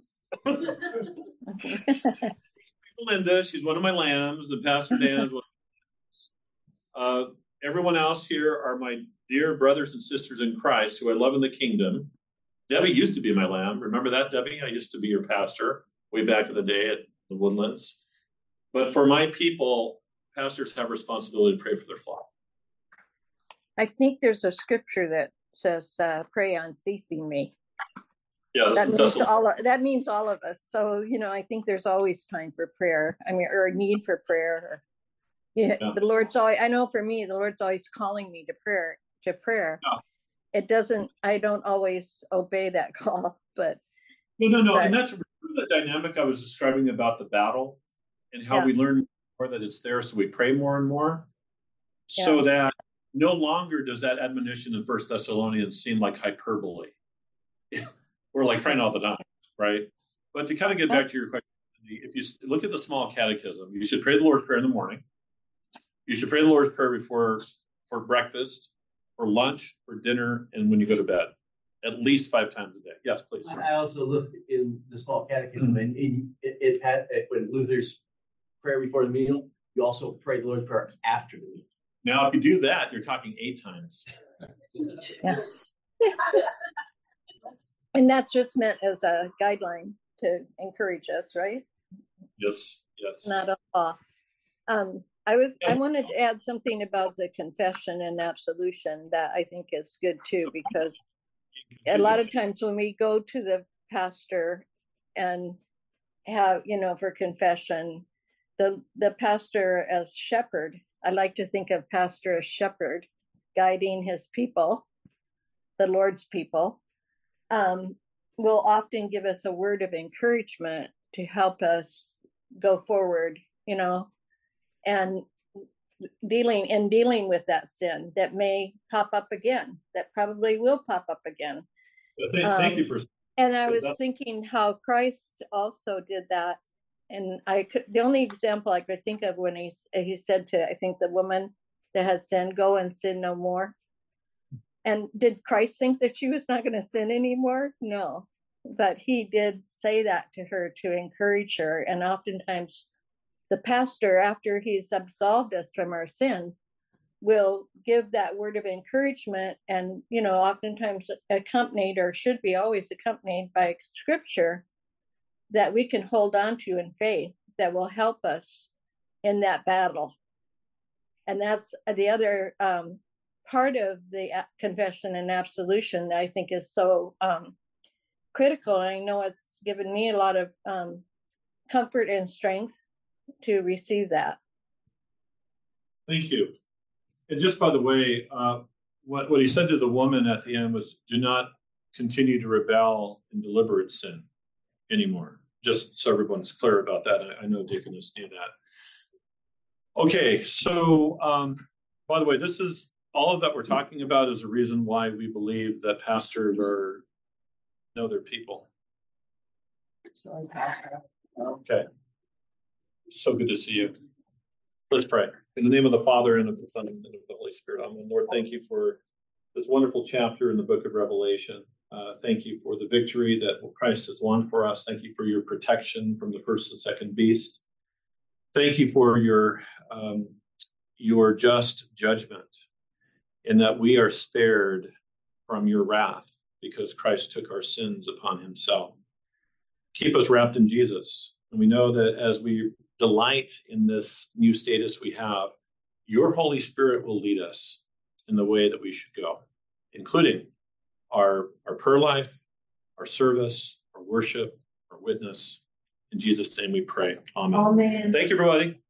S1: Linda, she's one of my lambs, and Pastor Dan is one of my lambs. Uh, everyone else here are my dear brothers and sisters in Christ who I love in the kingdom. Debbie used to be my lamb. Remember that, Debbie? I used to be your pastor way back in the day at the Woodlands. But for my people, pastors have responsibility to pray for their flock.
S4: I think there's a scripture that says, uh, pray unceasingly me.
S1: Yeah,
S4: that means all of, that means all of us. So, you know, I think there's always time for prayer. I mean, or a need for prayer. Or, you know, yeah. The Lord's always, I know for me, the Lord's always calling me to prayer, to prayer. Yeah. It doesn't, I don't always obey that call, but.
S1: No, no, no. But, and that's the dynamic I was describing about the battle and how yeah. we learn more that it's there. So we pray more and more yeah. so that no longer does that admonition in First Thessalonians seem like hyperbole. We're like praying all the time, right? But to kind of get back to your question, if you look at the small catechism, you should pray the Lord's Prayer in the morning. You should pray the Lord's Prayer before for breakfast, for lunch, for dinner, and when you go to bed, at least five times a day. Yes, please.
S7: I also looked in the small catechism, and it, it had it, when Luther's prayer before the meal, you also pray the Lord's Prayer after the meal.
S1: Now, if you do that, you're talking eight times.
S4: Yes. And that's just meant as a guideline to encourage us, right?
S1: Yes, yes.
S4: Not a law. Um, I was. I wanted to add something about the confession and absolution that I think is good too, because a lot of times when we go to the pastor and have, you know, for confession, the the pastor as shepherd. I like to think of pastor as shepherd, guiding his people, the Lord's people. Um, will often give us a word of encouragement to help us go forward, you know, and dealing in dealing with that sin that may pop up again, that probably will pop up again.
S1: Well, thank, um, thank you for.
S4: And I was thinking how Christ also did that, and I could. The only example I could think of when he he said to I think the woman that had sinned, "Go and sin no more." And did Christ think that she was not going to sin anymore? No, but he did say that to her to encourage her. And oftentimes the pastor, after he's absolved us from our sin, will give that word of encouragement, and, you know, oftentimes accompanied, or should be always accompanied, by scripture that we can hold on to in faith that will help us in that battle. And that's the other um, part of the confession and absolution that I think is so um, critical. I know it's given me a lot of um, comfort and strength to receive that.
S1: Thank you. And just by the way, uh, what, what he said to the woman at the end was, do not continue to rebel in deliberate sin anymore. Just so everyone's clear about that. I, I know Deaconess knew that. Okay, so um, by the way, this is all of that we're talking about is a reason why we believe that pastors are know their people.
S6: Sorry, Pastor.
S1: Okay. So good to see you. Let's pray. In the name of the Father, and of the Son, and of the Holy Spirit. Amen. Lord, thank you for this wonderful chapter in the book of Revelation. Uh, thank you for the victory that Christ has won for us. Thank you for your protection from the first and second beast. Thank you for your um, your just judgment, in that we are spared from your wrath because Christ took our sins upon himself. Keep us wrapped in Jesus. And we know that as we delight in this new status we have, your Holy Spirit will lead us in the way that we should go, including our, our prayer life, our service, our worship, our witness. In Jesus' name we pray. Amen.
S6: Amen.
S1: Thank you, everybody.